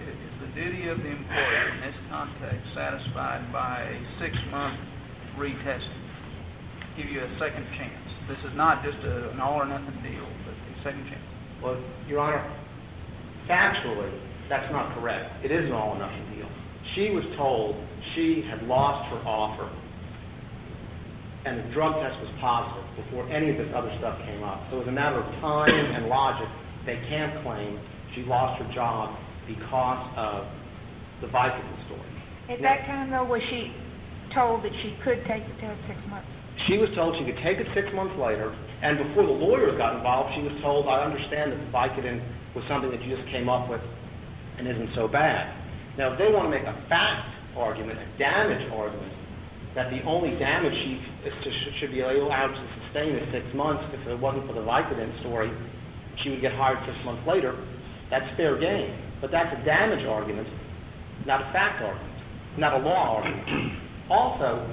duty of the employer in this context satisfied by a 6-month retesting? Give you a second chance. This is not just an all or nothing deal, but a second chance. Well, Your Honor, factually, that's not correct. It is an all-or-nothing deal. She was told she had lost her offer, and the drug test was positive before any of this other stuff came up. So as a matter of time and logic, they can't claim she lost her job because of the Vicodin story. At that time, though, was she told that she could take the test 6 months? She was told she could take it 6 months later, and before the lawyers got involved, she was told, I understand that the Vicodin was something that you just came up with and isn't so bad. Now, if they want to make a fact argument, a damage argument, that the only damage she should be allowed to sustain is 6 months, if it wasn't for the Vicodin story, she would get hired 6 months later, that's fair game. But that's a damage argument, not a fact argument, not a law argument. Also,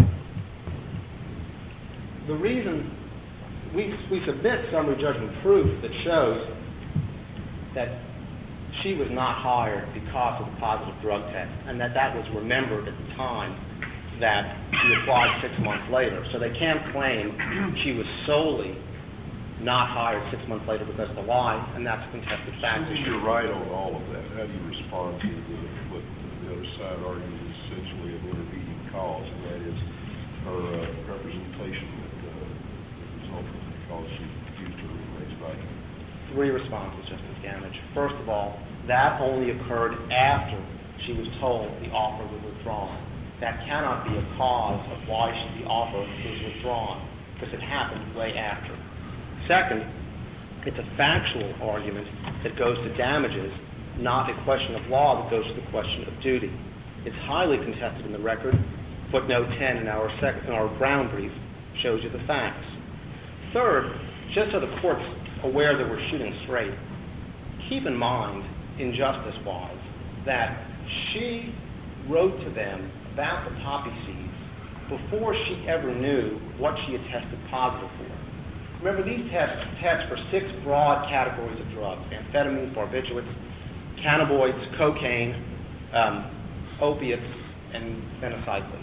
the reason we submit summary judgment proof that shows that she was not hired because of the positive drug test, and that was remembered at the time that she applied 6 months later. So they can't claim she was solely not hired 6 months later because of the lie, and that's a contested fact. Assuming you're right on all of that, how do you respond to what the other side argues is essentially an intervening cause, and that is her representation that resulted because she used her race Vicodin? 3 responses, Justice Gamage. First of all, that only occurred after she was told the offer was withdrawn. That cannot be a cause of why the offer was withdrawn, because it happened way after. Second, it's a factual argument that goes to damages, not a question of law that goes to the question of duty. It's highly contested in the record. Footnote 10 in our Brown brief shows you the facts. Third, just so the court's aware that we're shooting straight, keep in mind, injustice-wise, that she wrote to them about the poppy seeds before she ever knew what she had tested positive for. Remember, these tests test for 6 broad categories of drugs: amphetamines, barbiturates, cannabinoids, cocaine, opiates, and phencyclines.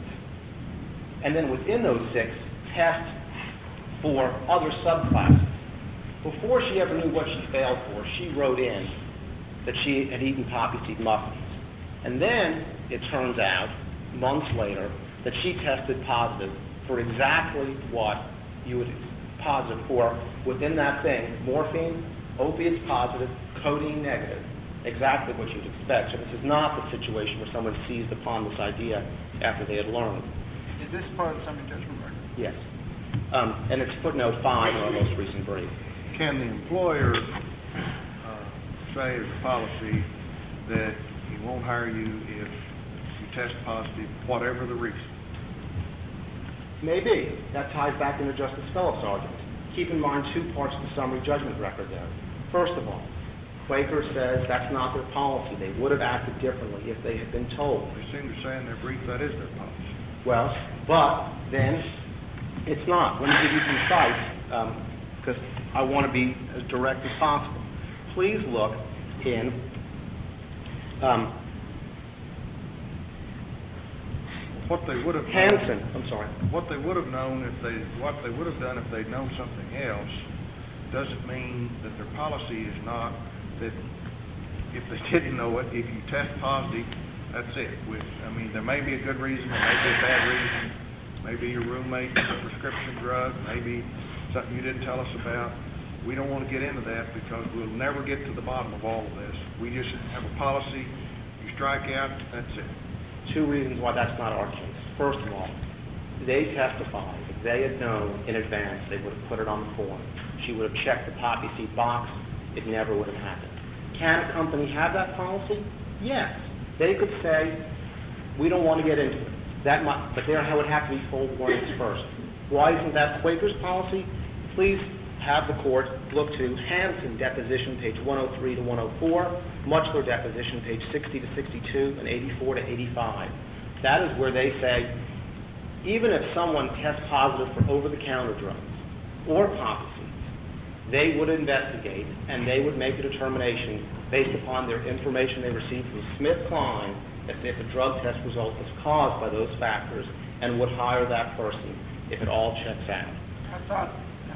And then within those 6, test for other subclasses. Before she ever knew what she failed for, she wrote in that she had eaten poppy seed muffins. And then it turns out, months later, that she tested positive for exactly what you would positive for within that thing: morphine, opiates positive, codeine negative, exactly what you'd expect. So this is not the situation where someone seized upon this idea after they had learned. Is this part of the summary judgment record? Yes. And it's footnote 5 in our most recent brief. Can the employer say as a policy that he won't hire you if you test positive, whatever the reason? Maybe. That ties back into Justice Phillips' argument. Keep in mind 2 parts of the summary judgment record there. First of all, Quaker says that's not their policy. They would have acted differently if they had been told. They seem to say in their brief that is their policy. Well, but then it's not. Let me give you some sites, because I want to be as direct as possible. Please look in What they would have Hansen. I'm sorry. What they would have known what they would have done if they'd known something else doesn't mean that their policy is not that if they didn't know it, if you test positive, that's it. I mean, there may be a good reason, there may be a bad reason, maybe your roommate took a prescription drug, maybe something you didn't tell us about. We don't want to get into that because we'll never get to the bottom of all of this. We just have a policy, you strike out, that's it. 2 reasons why that's not our case. First of all, they testified if they had known in advance, they would have put it on the form. She would have checked the poppy seed box. It never would have happened. Can a company have that policy? Yes. They could say, we don't want to get into it. But there would have to be full warnings first. Why isn't that Quaker's policy? Please have the court look to Hansen deposition, page 103 to 104, Muchler deposition, page 60 to 62, and 84 to 85. That is where they say, even if someone tests positive for over-the-counter drugs or poppy seeds, they would investigate and they would make a determination based upon their information they received from SmithKline, as if a drug test result was caused by those factors, and would hire that person if it all checks out. I thought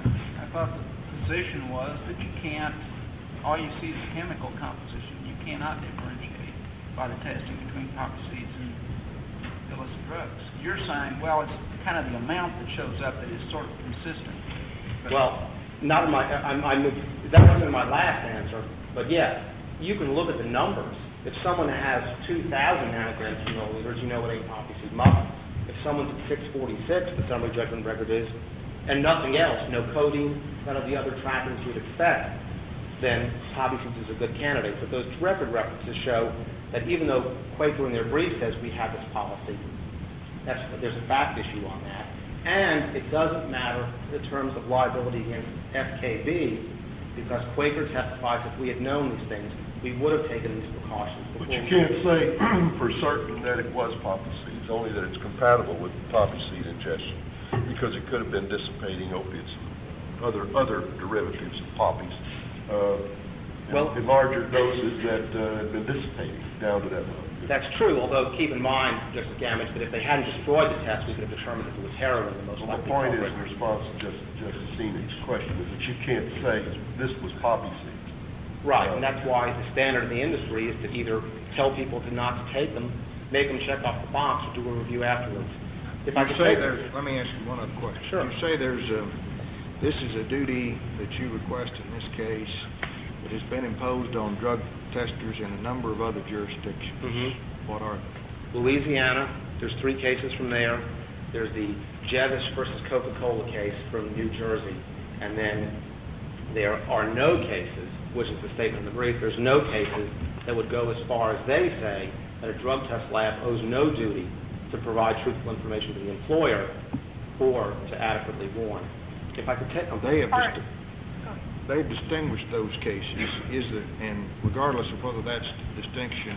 the position was that you can't, all you see is the chemical composition. You cannot differentiate by the testing between poppy seeds and illicit drugs. You're saying, well, it's kind of the amount that shows up that is sort of consistent. Well, not in my, that wasn't in my last answer, but yes, you can look at the numbers. If someone has 2,000 nanograms per milliliters, you know it ain't poppy seed muffin. If someone's at 646, the summary judgment record is, and nothing else, no codeine, none of the other trappings you'd expect, then poppy seeds is a good candidate. But those record references show that even though Quaker in their brief says we have this policy, there's a fact issue on that. And it doesn't matter in terms of liability against FKB, because Quaker testifies if we had known these things, we would have taken these precautions. But you can't say for certain that it was poppy seeds, only that it's compatible with poppy seed ingestion, because it could have been dissipating opiates, other derivatives of poppies, in larger doses that had been dissipating down to that level. That's true, although keep in mind, Justice Gamage, that if they hadn't destroyed the test, we could have determined if it was heroin, the most likely. The point is, in response to Justice Sene's question, is that you can't say this was poppy seeds. Right, and that's why the standard in the industry is to either tell people not to take them, make them check off the box, or do a review afterwards. If I could say let me ask you one other question. Sure. You say this is a duty that you request in this case that has been imposed on drug testers in a number of other jurisdictions. Mm-hmm. What are they? Louisiana, there's 3 cases from there. There's the Jevish versus Coca-Cola case from New Jersey. And then there are no cases, which is the statement in the brief, there's no cases that would go as far as they say that a drug test lab owes no duty to provide truthful information to the employer or to adequately warn. If I could take They've distinguished those cases, and regardless of whether that distinction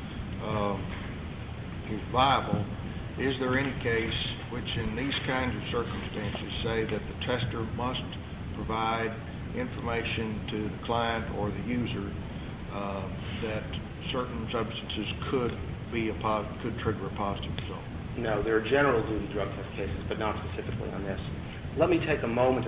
is viable, is there any case which in these kinds of circumstances say that the tester must provide information to the client or the user that certain substances could trigger a positive result? No, there are general duty drug test cases, but not specifically on this. Let me take a moment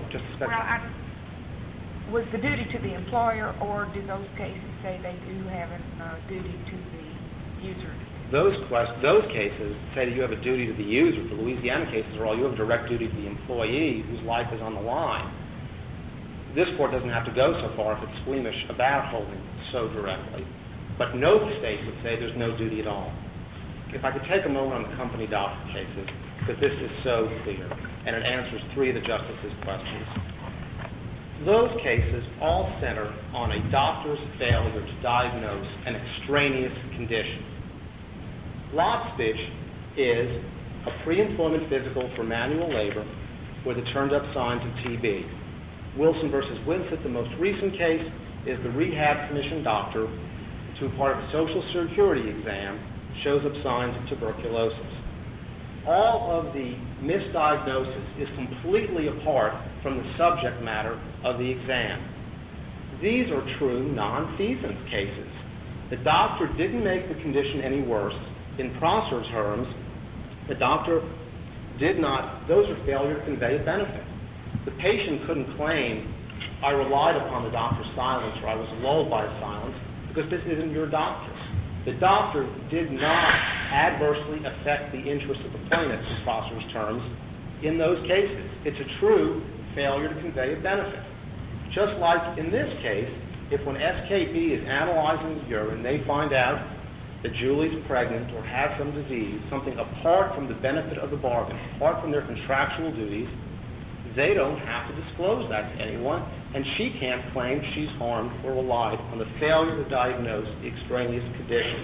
was the duty to the employer, or do those cases say they do have a duty to the user? Those cases say that you have a duty to the user. The Louisiana cases are all you have a direct duty to the employee whose life is on the line. This court doesn't have to go so far if it's squeamish about holding so directly. But no state would say there's no duty at all. If I could take a moment on the company doctor cases, because this is so clear, and it answers 3 of the justices' questions. Those cases all center on a doctor's failure to diagnose an extraneous condition. Lobstitch is a pre-employment physical for manual labor where it turns up signs of TB. Wilson versus Winsett, the most recent case, is the rehab commission doctor to part of a Social Security exam shows up signs of tuberculosis. All of the misdiagnosis is completely apart from the subject matter of the exam. These are true non-feasance cases. The doctor didn't make the condition any worse. In Prosser terms, the doctor did not, those are failure to convey a benefit. The patient couldn't claim, I relied upon the doctor's silence or I was lulled by his silence, because this isn't your doctor. The doctor did not adversely affect the interests of the plaintiff, in Prosser's terms, in those cases. It's a true failure to convey a benefit. Just like in this case, if when SKB is analyzing the urine, they find out that Julie's pregnant or has some disease, something apart from the benefit of the bargain, apart from their contractual duties, they don't have to disclose that to anyone, and she can't claim she's harmed or relied on the failure to diagnose the extraneous condition.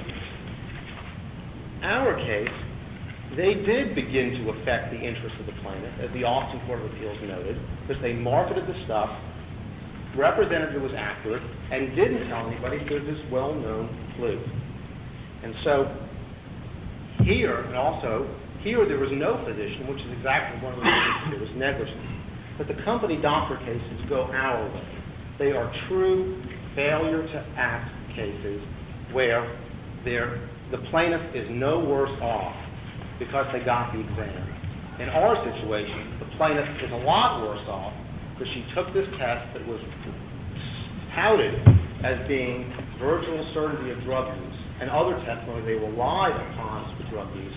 Our case, they did begin to affect the interests of the plaintiff, as the Austin Court of Appeals noted, because they marketed the stuff, represented it was accurate, and didn't tell anybody there's this well-known flu. And so here, and also, here there was no physician, which is exactly one of the reasons it was negligent. But the company doctor cases go our way. They are true failure to act cases where the plaintiff is no worse off because they got the exam. In our situation, the plaintiff is a lot worse off because she took this test that was touted as being virtual certainty of drug use, and other testimony they relied upon for drug use.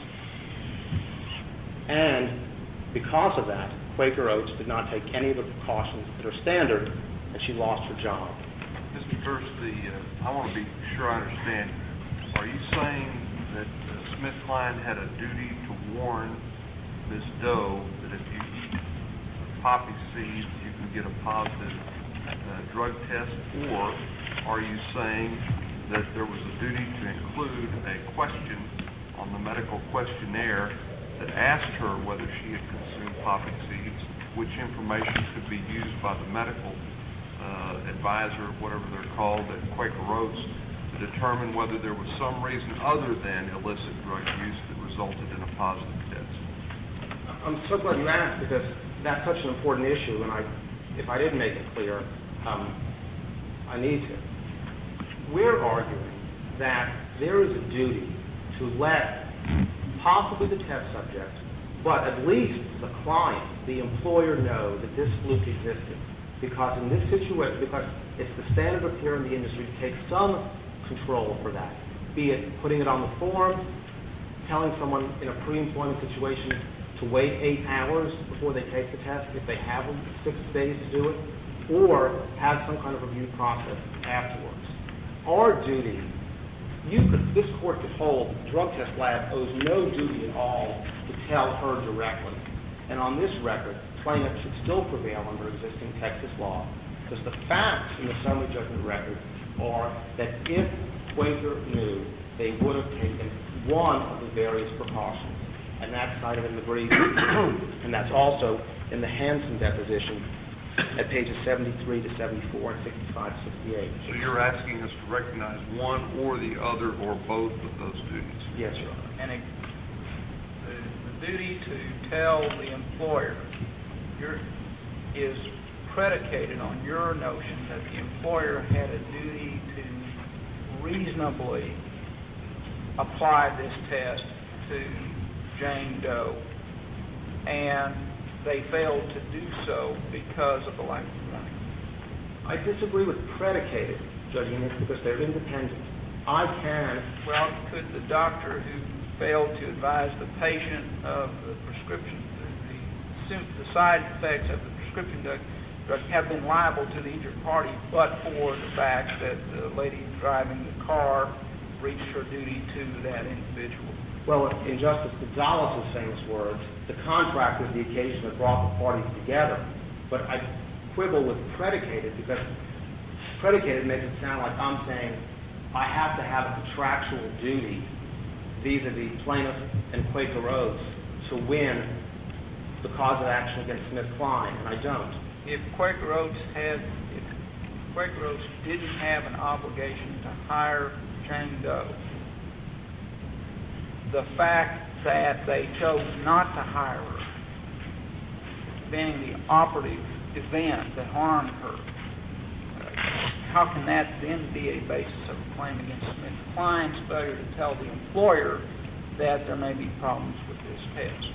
And because of that, Quaker Oats did not take any of the precautions that are standard, and she lost her job. Mr. Durst, I want to be sure I understand. Are you saying that SmithKline had a duty to warn Ms. Doe that if you eat poppy seeds, you can get a positive drug test? Or are you saying that there was a duty to include a question on the medical questionnaire that asked her whether she had consumed poppy seeds, which information could be used by the medical advisor, whatever they're called, at Quaker Oats, to determine whether there was some reason other than illicit drug use that resulted in a positive test? I'm so glad you asked, because that's such an important issue, and if I didn't make it clear, I need to. We're arguing that there is a duty to let possibly the test subject, but at least the client, the employer, know that this fluke existed. Because in this situation, because it's the standard of care in the industry to take some control for that, be it putting it on the form, telling someone in a pre-employment situation to wait 8 hours before they take the test if they have 6 days to do it, or have some kind of review process afterwards. Our duty, this court could hold the drug test lab owes no duty at all to tell her directly. And on this record, plaintiff should still prevail under existing Texas law, because the facts in the summary judgment record are that if Quaker knew, they would have taken one of the various precautions. And that's cited in the brief, and that's also in the Hansen deposition at pages 73 to 74 and 65 to 68. So you're asking us to recognize one or the other or both of those duties? Yes, Your Honor. And the duty to tell the employer is predicated on your notion that the employer had a duty to reasonably apply this test to Jane Doe, and they failed to do so because of the lack of warning. I disagree with predicated, Judge Ennis, because they're independent. Well, could the doctor who failed to advise the patient of the prescription, the side effects of the prescription drug have been liable to the injured party, but for the fact that the lady driving the car breached her duty to that individual? Well, in Justice Gonzalez's famous words, the contract was the occasion that brought the parties together. But I quibble with predicated, because predicated makes it sound like I'm saying I have to have a contractual duty vis-a-vis plaintiff and Quaker Oats to win the cause of action against SmithKline, and I don't. If Quaker Oats didn't have an obligation to hire Jane Doe, the fact that they chose not to hire her, being the operative event that harmed her, how can that then be a basis of a claim against SmithKline's failure to tell the employer that there may be problems with this test?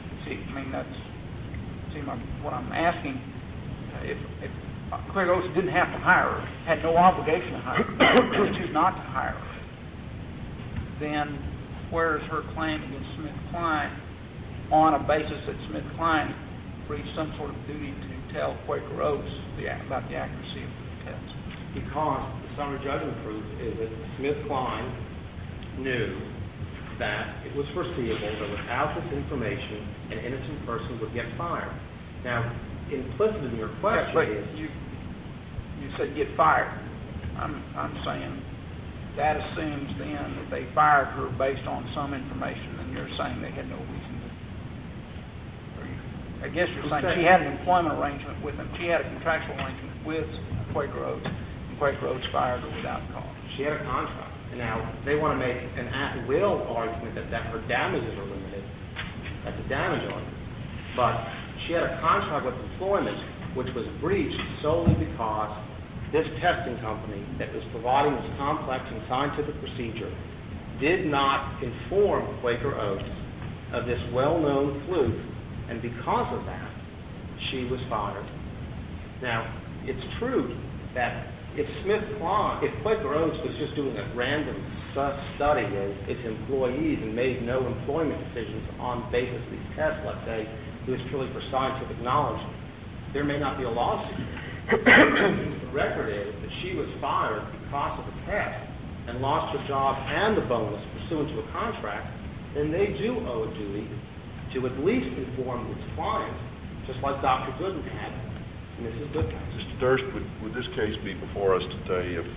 What I'm asking, if Quaker Oats didn't have to hire her, had no obligation to hire her, they choose not to hire her, then where is her claim against SmithKline on a basis that SmithKline breached some sort of duty to tell Quaker Oats about the accuracy of the test? Because the summary judgment proof is that SmithKline knew that it was foreseeable that without this information, an innocent person would get fired. Now, implicit in your question is... You said get fired. I'm saying that assumes then that they fired her based on some information, and you're saying they had no reason to... I guess you're saying she had an employment arrangement with them. She had a contractual arrangement with Quaker Oats, and Quaker Oats fired her without cause. She had a contract. Now, they want to make an at-will argument that her damages are limited. That's a damage argument. But she had a contract with employment which was breached solely because this testing company that was providing this complex and scientific procedure did not inform Quaker Oats of this well-known fluke, and because of that, she was fired. Now, it's true that if Quaker Oats was just doing a random study of its employees and made no employment decisions on the basis of these tests, let's say, it was purely for scientific knowledge, there may not be a lawsuit. The record is that she was fired because of the test and lost her job and the bonus pursuant to a contract, then they do owe a duty to at least inform its client, just like Dr. Gooden had Mrs. Goodhouse. Mr. Durst, would this case be before us today if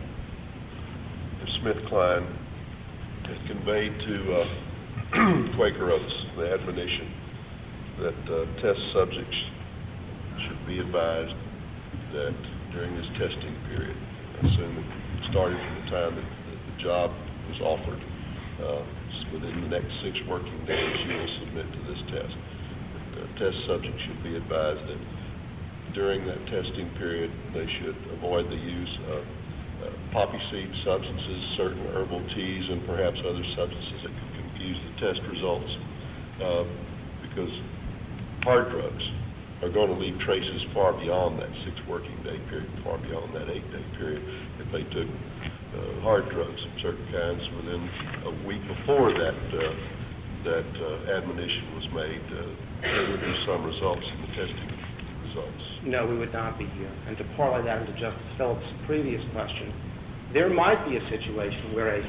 SmithKline had conveyed to Quaker Oats the admonition that test subjects should be advised that during this testing period, I assume it started from the time that the job was offered, within the next 6 working days you will submit to this test. That test subjects should be advised that during that testing period they should avoid the use of poppy seed substances, certain herbal teas, and perhaps other substances that could confuse the test results, because hard drugs are going to leave traces far beyond that 6 working day period, far beyond that 8-day period. If they took hard drugs of certain kinds within a week before that admonition was made, there would be some results in the testing results. No, we would not be here. And to parlay that into Justice Phillips' previous question, there might be a situation where a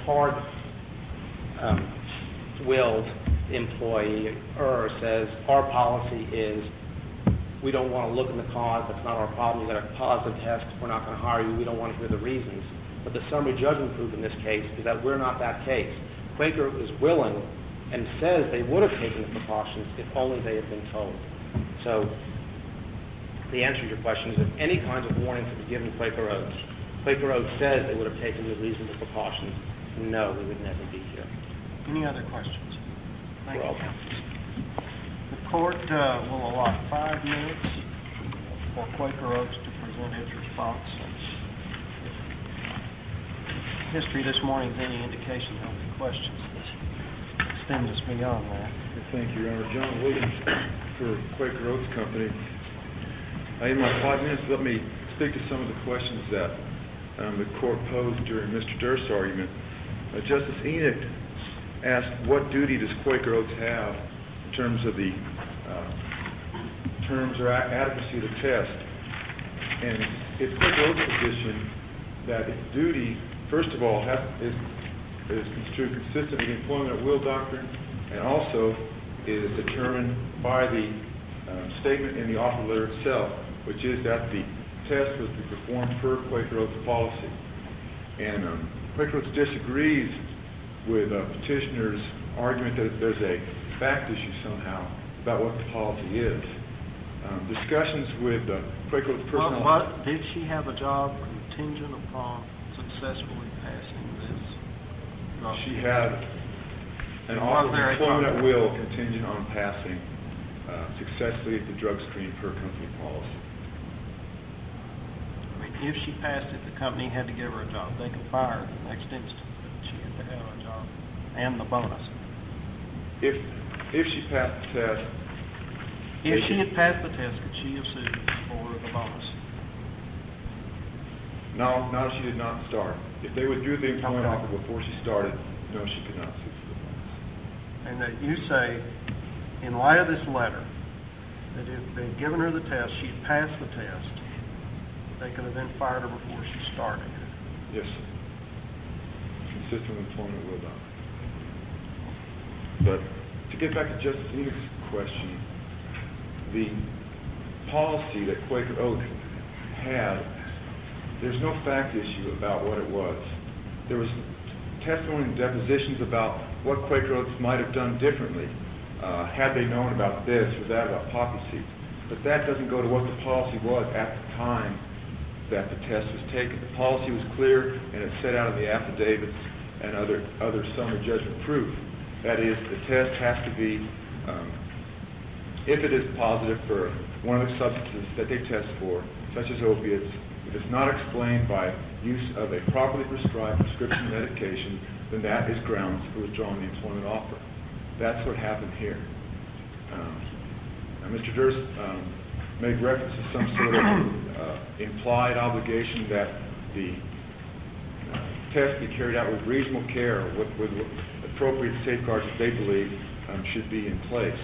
hard-willed employee says, our policy is we don't want to look in the cause, that's not our problem, you got a positive test, we're not going to hire you, we don't want to hear the reasons. But the summary judgment proof in this case is that we're not that case. Quaker is willing and says they would have taken the precautions if only they had been told. So the answer to your question is if any kinds of warnings had been given Quaker Oats says they would have taken the reasonable precautions, no, we would never be here. Any other questions? Thank you. Well, the court will allot 5 minutes for Quaker Oats to present its response. If history this morning is any indication, there'll be questions that extend us beyond that. Thank you, Your Honor. John Williams for Quaker Oats Company. In my 5 minutes, let me speak to some of the questions that the court posed during Mr. Durst's argument. Justice Enoch asked, what duty does Quaker Oats have in terms of the terms or adequacy of the test? And it's Quaker Oats' position that its duty, first of all, is construed consistent with the employment at will doctrine, and also is determined by the statement in the offer letter itself, which is that the test was to be performed per Quaker Oats policy. And Quaker Oats disagrees with petitioner's argument that there's a fact issue somehow about what the policy is. Discussions with Quaker Oats personnel... Well, did she have a job contingent upon successfully passing this? She had an offer of employment at will contingent on passing successfully the drug screen per company policy. I mean, if she passed it, the company had to give her a job. They could fire her the next instant, but she had to have a job and the bonus. If she passed the test... If she had passed the test, could she have sued for the bonus? No, she did not start. If they withdrew the employment offer before she started, no, she could not sue for the bonus. And that you say, in light of this letter, that if they'd given her the test, she had passed the test, they could have then fired her before she started. Yes, sir. Consistent with employment at will doctrine. But to get back to Justice Enoch's question, the policy that Quaker Oats had, there's no fact issue about what it was. There was testimony and depositions about what Quaker Oats might have done differently had they known about this or that about poppy seeds. But that doesn't go to what the policy was at the time that the test was taken. The policy was clear, and it's set out in the affidavits and other summary judgment proof. That is, the test has to be, if it is positive for one of the substances that they test for, such as opiates, If it's not explained by use of a properly prescribed prescription medication, then that is grounds for withdrawing the employment offer. That's what happened here. Now, Mr. Durst made reference to some sort of implied obligation that the test be carried out with reasonable care, with appropriate safeguards that they believe should be in place.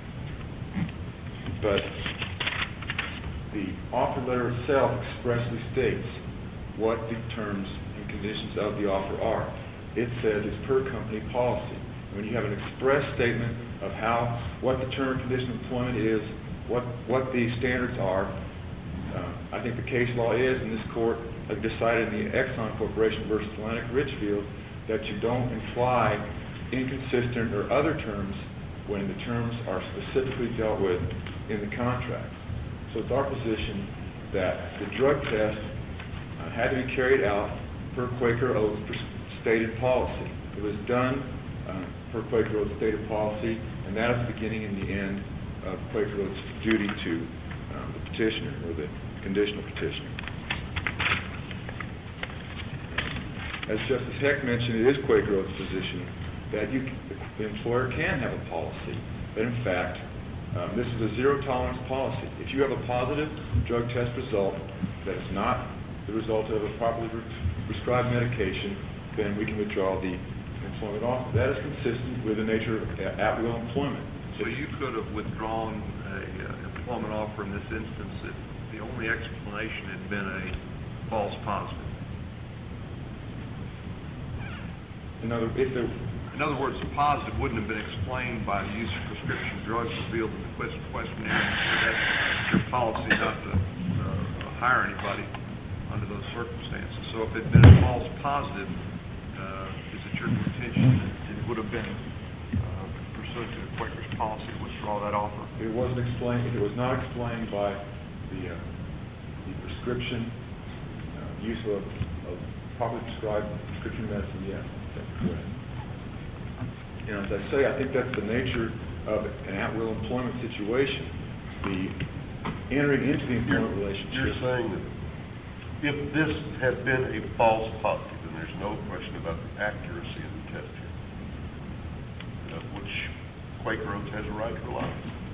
But the offer letter itself expressly states what the terms and conditions of the offer are. It says it's per company policy. When you have an express statement of what the term and condition of employment is, what the standards are, I think the case law is, and this court has decided in the Exxon Corporation versus Atlantic Richfield, that you don't imply inconsistent or other terms when the terms are specifically dealt with in the contract. So it's our position that the drug test had to be carried out per Quaker Oath stated policy. It was done per Quaker Oath stated policy, and that is the beginning and the end of Quaker Oath's duty to the petitioner or the conditional petitioner. As Justice Heck mentioned, it is Quaker Oath's position that the employer can have a policy, but in fact, this is a zero-tolerance policy. If you have a positive drug test result that is not the result of a properly prescribed medication, then we can withdraw the employment offer. That is consistent with the nature of at-will employment. So you could have withdrawn an employment offer in this instance if the only explanation had been a false positive. In other words, the positive wouldn't have been explained by the use of prescription drugs revealed in the questionnaire. That's your policy not to hire anybody under those circumstances. So if it had been a false positive, is it your contention that it would have been pursuant to the Quaker's policy to withdraw that offer? It wasn't explained. If it was not explained by the prescription use of properly prescribed prescription medicine, yes, that's correct. And as I say, I think that's the nature of an at-will employment situation. The entering into the employment relationship. You're saying that if this had been a false positive, then there's no question about the accuracy of the test here, which Quaker Oath has a right to rely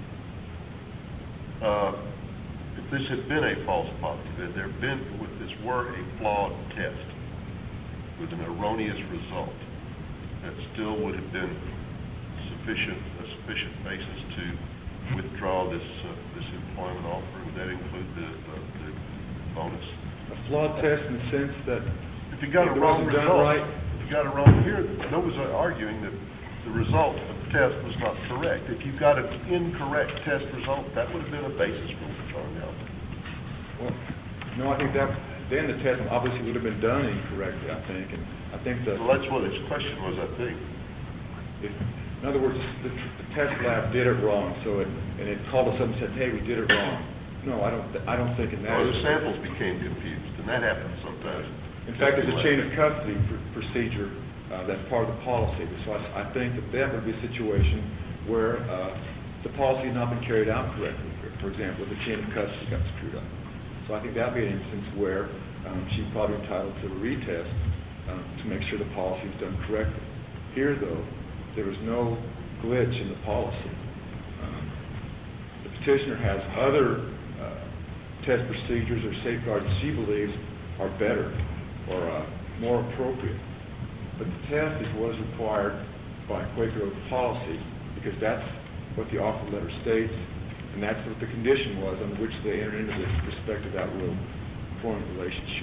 on. If this had been a false positive, if this were a flawed test with an erroneous result, that still would have been a sufficient basis to withdraw this employment offer. Would that include the bonus? A flawed test in the sense that if you got a wrong result, if you got a wrong here, nobody's arguing that the result of the test was not correct. If you got an incorrect test result, that would have been a basis for withdrawing the offer. Well, no, I think that then the test obviously would have been done incorrectly, I think. And I think that... Well, that's what its question was, I think. In other words, the test lab did it wrong, and it called us up and said, hey, we did it wrong. No, I don't think in that... Well, the samples became confused, and that happens sometimes. In fact, there's a chain of custody procedure that's part of the policy. So I think that would be a situation where the policy had not been carried out correctly. For example, the chain of custody got screwed up. So I think that would be an instance where she's probably entitled to a retest to make sure the policy is done correctly. Here, though, there was no glitch in the policy. The petitioner has other test procedures or safeguards she believes are better or more appropriate. But the test is what is required by Quaker Oath policy because that's what the offer letter states, and that's what the condition was under which they entered into this prospective at-will employment relationship.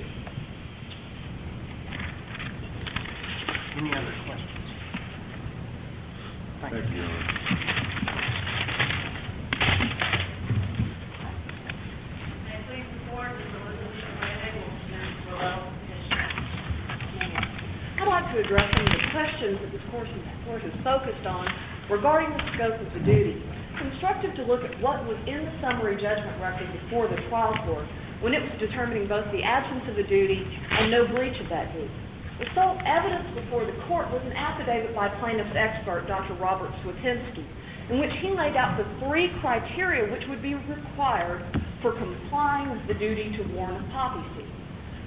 Any other questions? Thank you, Your Honor. May I please report that Elizabeth Fraley will present the rebuttal petition. I'd like to address some of the questions that this court has focused on regarding the scope of the duty. It's instructive to look at what was in the summary judgment record before the trial court when it was determining both the absence of a duty and no breach of that duty. The sole evidence before the court was an affidavit by plaintiff's expert, Dr. Robert Swetensky, in which he laid out the 3 criteria which would be required for complying with the duty to warn of poppy seed.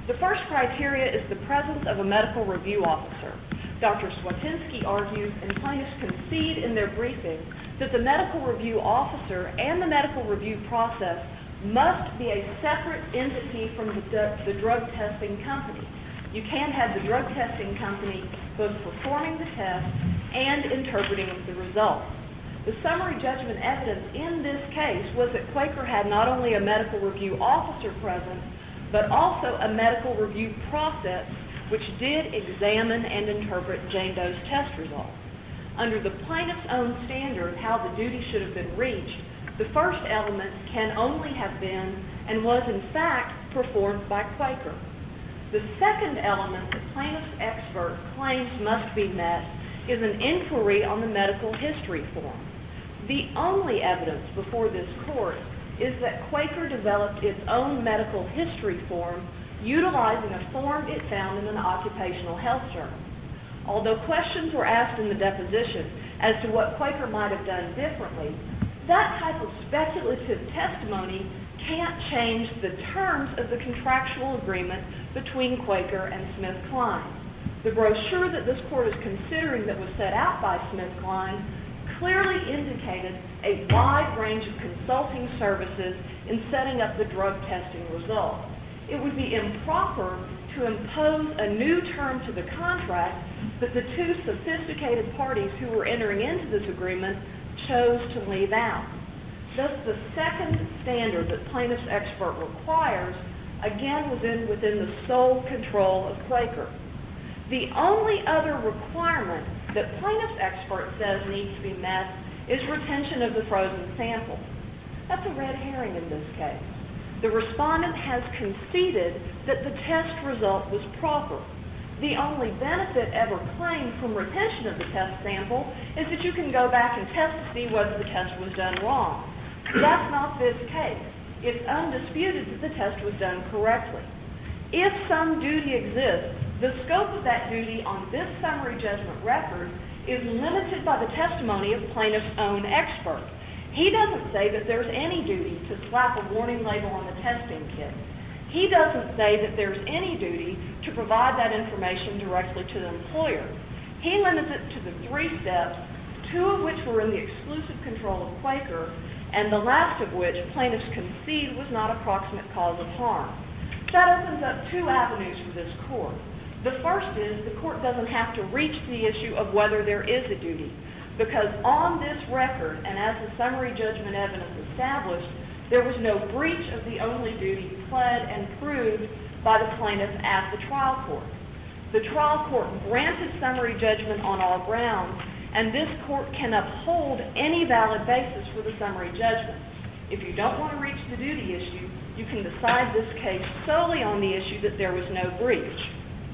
The first criteria is the presence of a medical review officer. Dr. Swatinsky argues, and plaintiffs concede in their briefing, that the medical review officer and the medical review process must be a separate entity from the drug testing company. You can't have the drug testing company both performing the test and interpreting the results. The summary judgment evidence in this case was that Quaker had not only a medical review officer present, but also a medical review process which did examine and interpret Jane Doe's test results. Under the plaintiff's own standard, how the duty should have been reached, the first element can only have been and was in fact performed by Quaker. The second element the plaintiff's expert claims must be met is an inquiry on the medical history form. The only evidence before this court is that Quaker developed its own medical history form utilizing a form it found in an occupational health journal. Although questions were asked in the deposition as to what Quaker might have done differently, that type of speculative testimony can't change the terms of the contractual agreement between Quaker and SmithKline. The brochure that this court is considering that was set out by SmithKline clearly indicated a wide range of consulting services in setting up the drug testing results. It would be improper to impose a new term to the contract that the two sophisticated parties who were entering into this agreement chose to leave out. Thus, the second standard that plaintiff's expert requires, again, was within the sole control of Quaker. The only other requirement that plaintiff's expert says needs to be met is retention of the frozen sample. That's a red herring in this case. The respondent has conceded that the test result was proper. The only benefit ever claimed from retention of the test sample is that you can go back and test to see whether the test was done wrong. That's not this case. It's undisputed that the test was done correctly. If some duty exists, the scope of that duty on this summary judgment record is limited by the testimony of plaintiff's own expert. He doesn't say that there's any duty to slap a warning label on the testing kit. He doesn't say that there's any duty to provide that information directly to the employer. He limits it to the 3 steps, 2 of which were in the exclusive control of Quaker, and the last of which plaintiffs concede was not a proximate cause of harm. That opens up 2 avenues for this court. The first is the court doesn't have to reach the issue of whether there is a duty, because on this record, and as the summary judgment evidence established, there was no breach of the only duty pled and proved by the plaintiff at the trial court. The trial court granted summary judgment on all grounds, and this court can uphold any valid basis for the summary judgment. If you don't want to reach the duty issue, you can decide this case solely on the issue that there was no breach.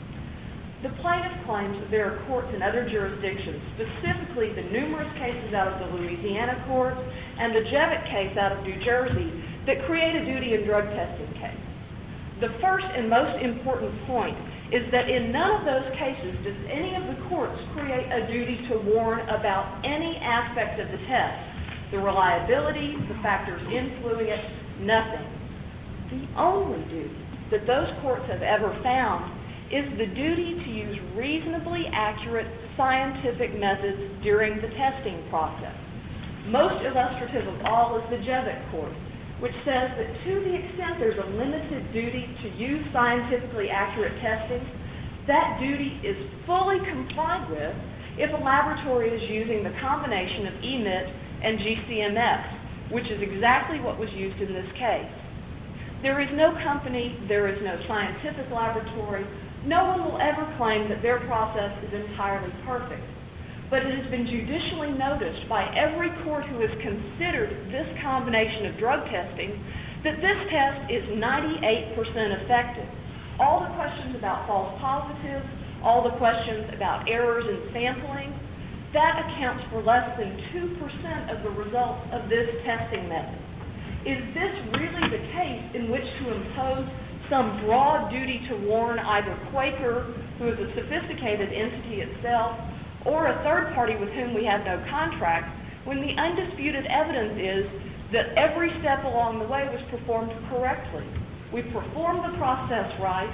The plaintiff claims that there are courts in other jurisdictions, specifically the numerous cases out of the Louisiana courts and the Jevitt case out of New Jersey, that create a duty in drug testing case. The first and most important point is that in none of those cases does any of the courts create a duty to warn about any aspect of the test. The reliability, the factors influencing it, nothing. The only duty that those courts have ever found is the duty to use reasonably accurate scientific methods during the testing process. Most illustrative of all is the Jevitt court, which says that to the extent there's a limited duty to use scientifically accurate testing, that duty is fully complied with if a laboratory is using the combination of EMIT and GCMS, which is exactly what was used in this case. There is no company, there is no scientific laboratory, no one will ever claim that their process is entirely perfect. But it has been judicially noticed by every court who has considered this combination of drug testing that this test is 98% effective. All the questions about false positives, all the questions about errors in sampling, that accounts for less than 2% of the results of this testing method. Is this really the case in which to impose some broad duty to warn either Quaker, who is a sophisticated entity itself, or a third party with whom we have no contract, when the undisputed evidence is that every step along the way was performed correctly? We performed the process right,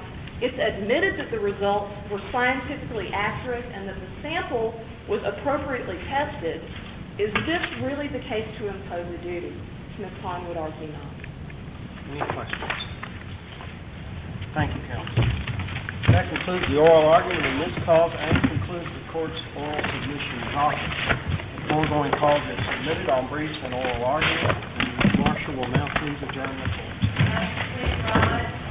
It's admitted that the results were scientifically accurate and that the sample was appropriately tested. Is this really the case to impose a duty? Ms. Klein would argue not. Any questions? Thank you, counsel. That concludes the oral argument in this cause and concludes the court's oral submission docket. The foregoing cause is submitted on briefs and oral argument. The marshal will now please adjourn the court. Please rise.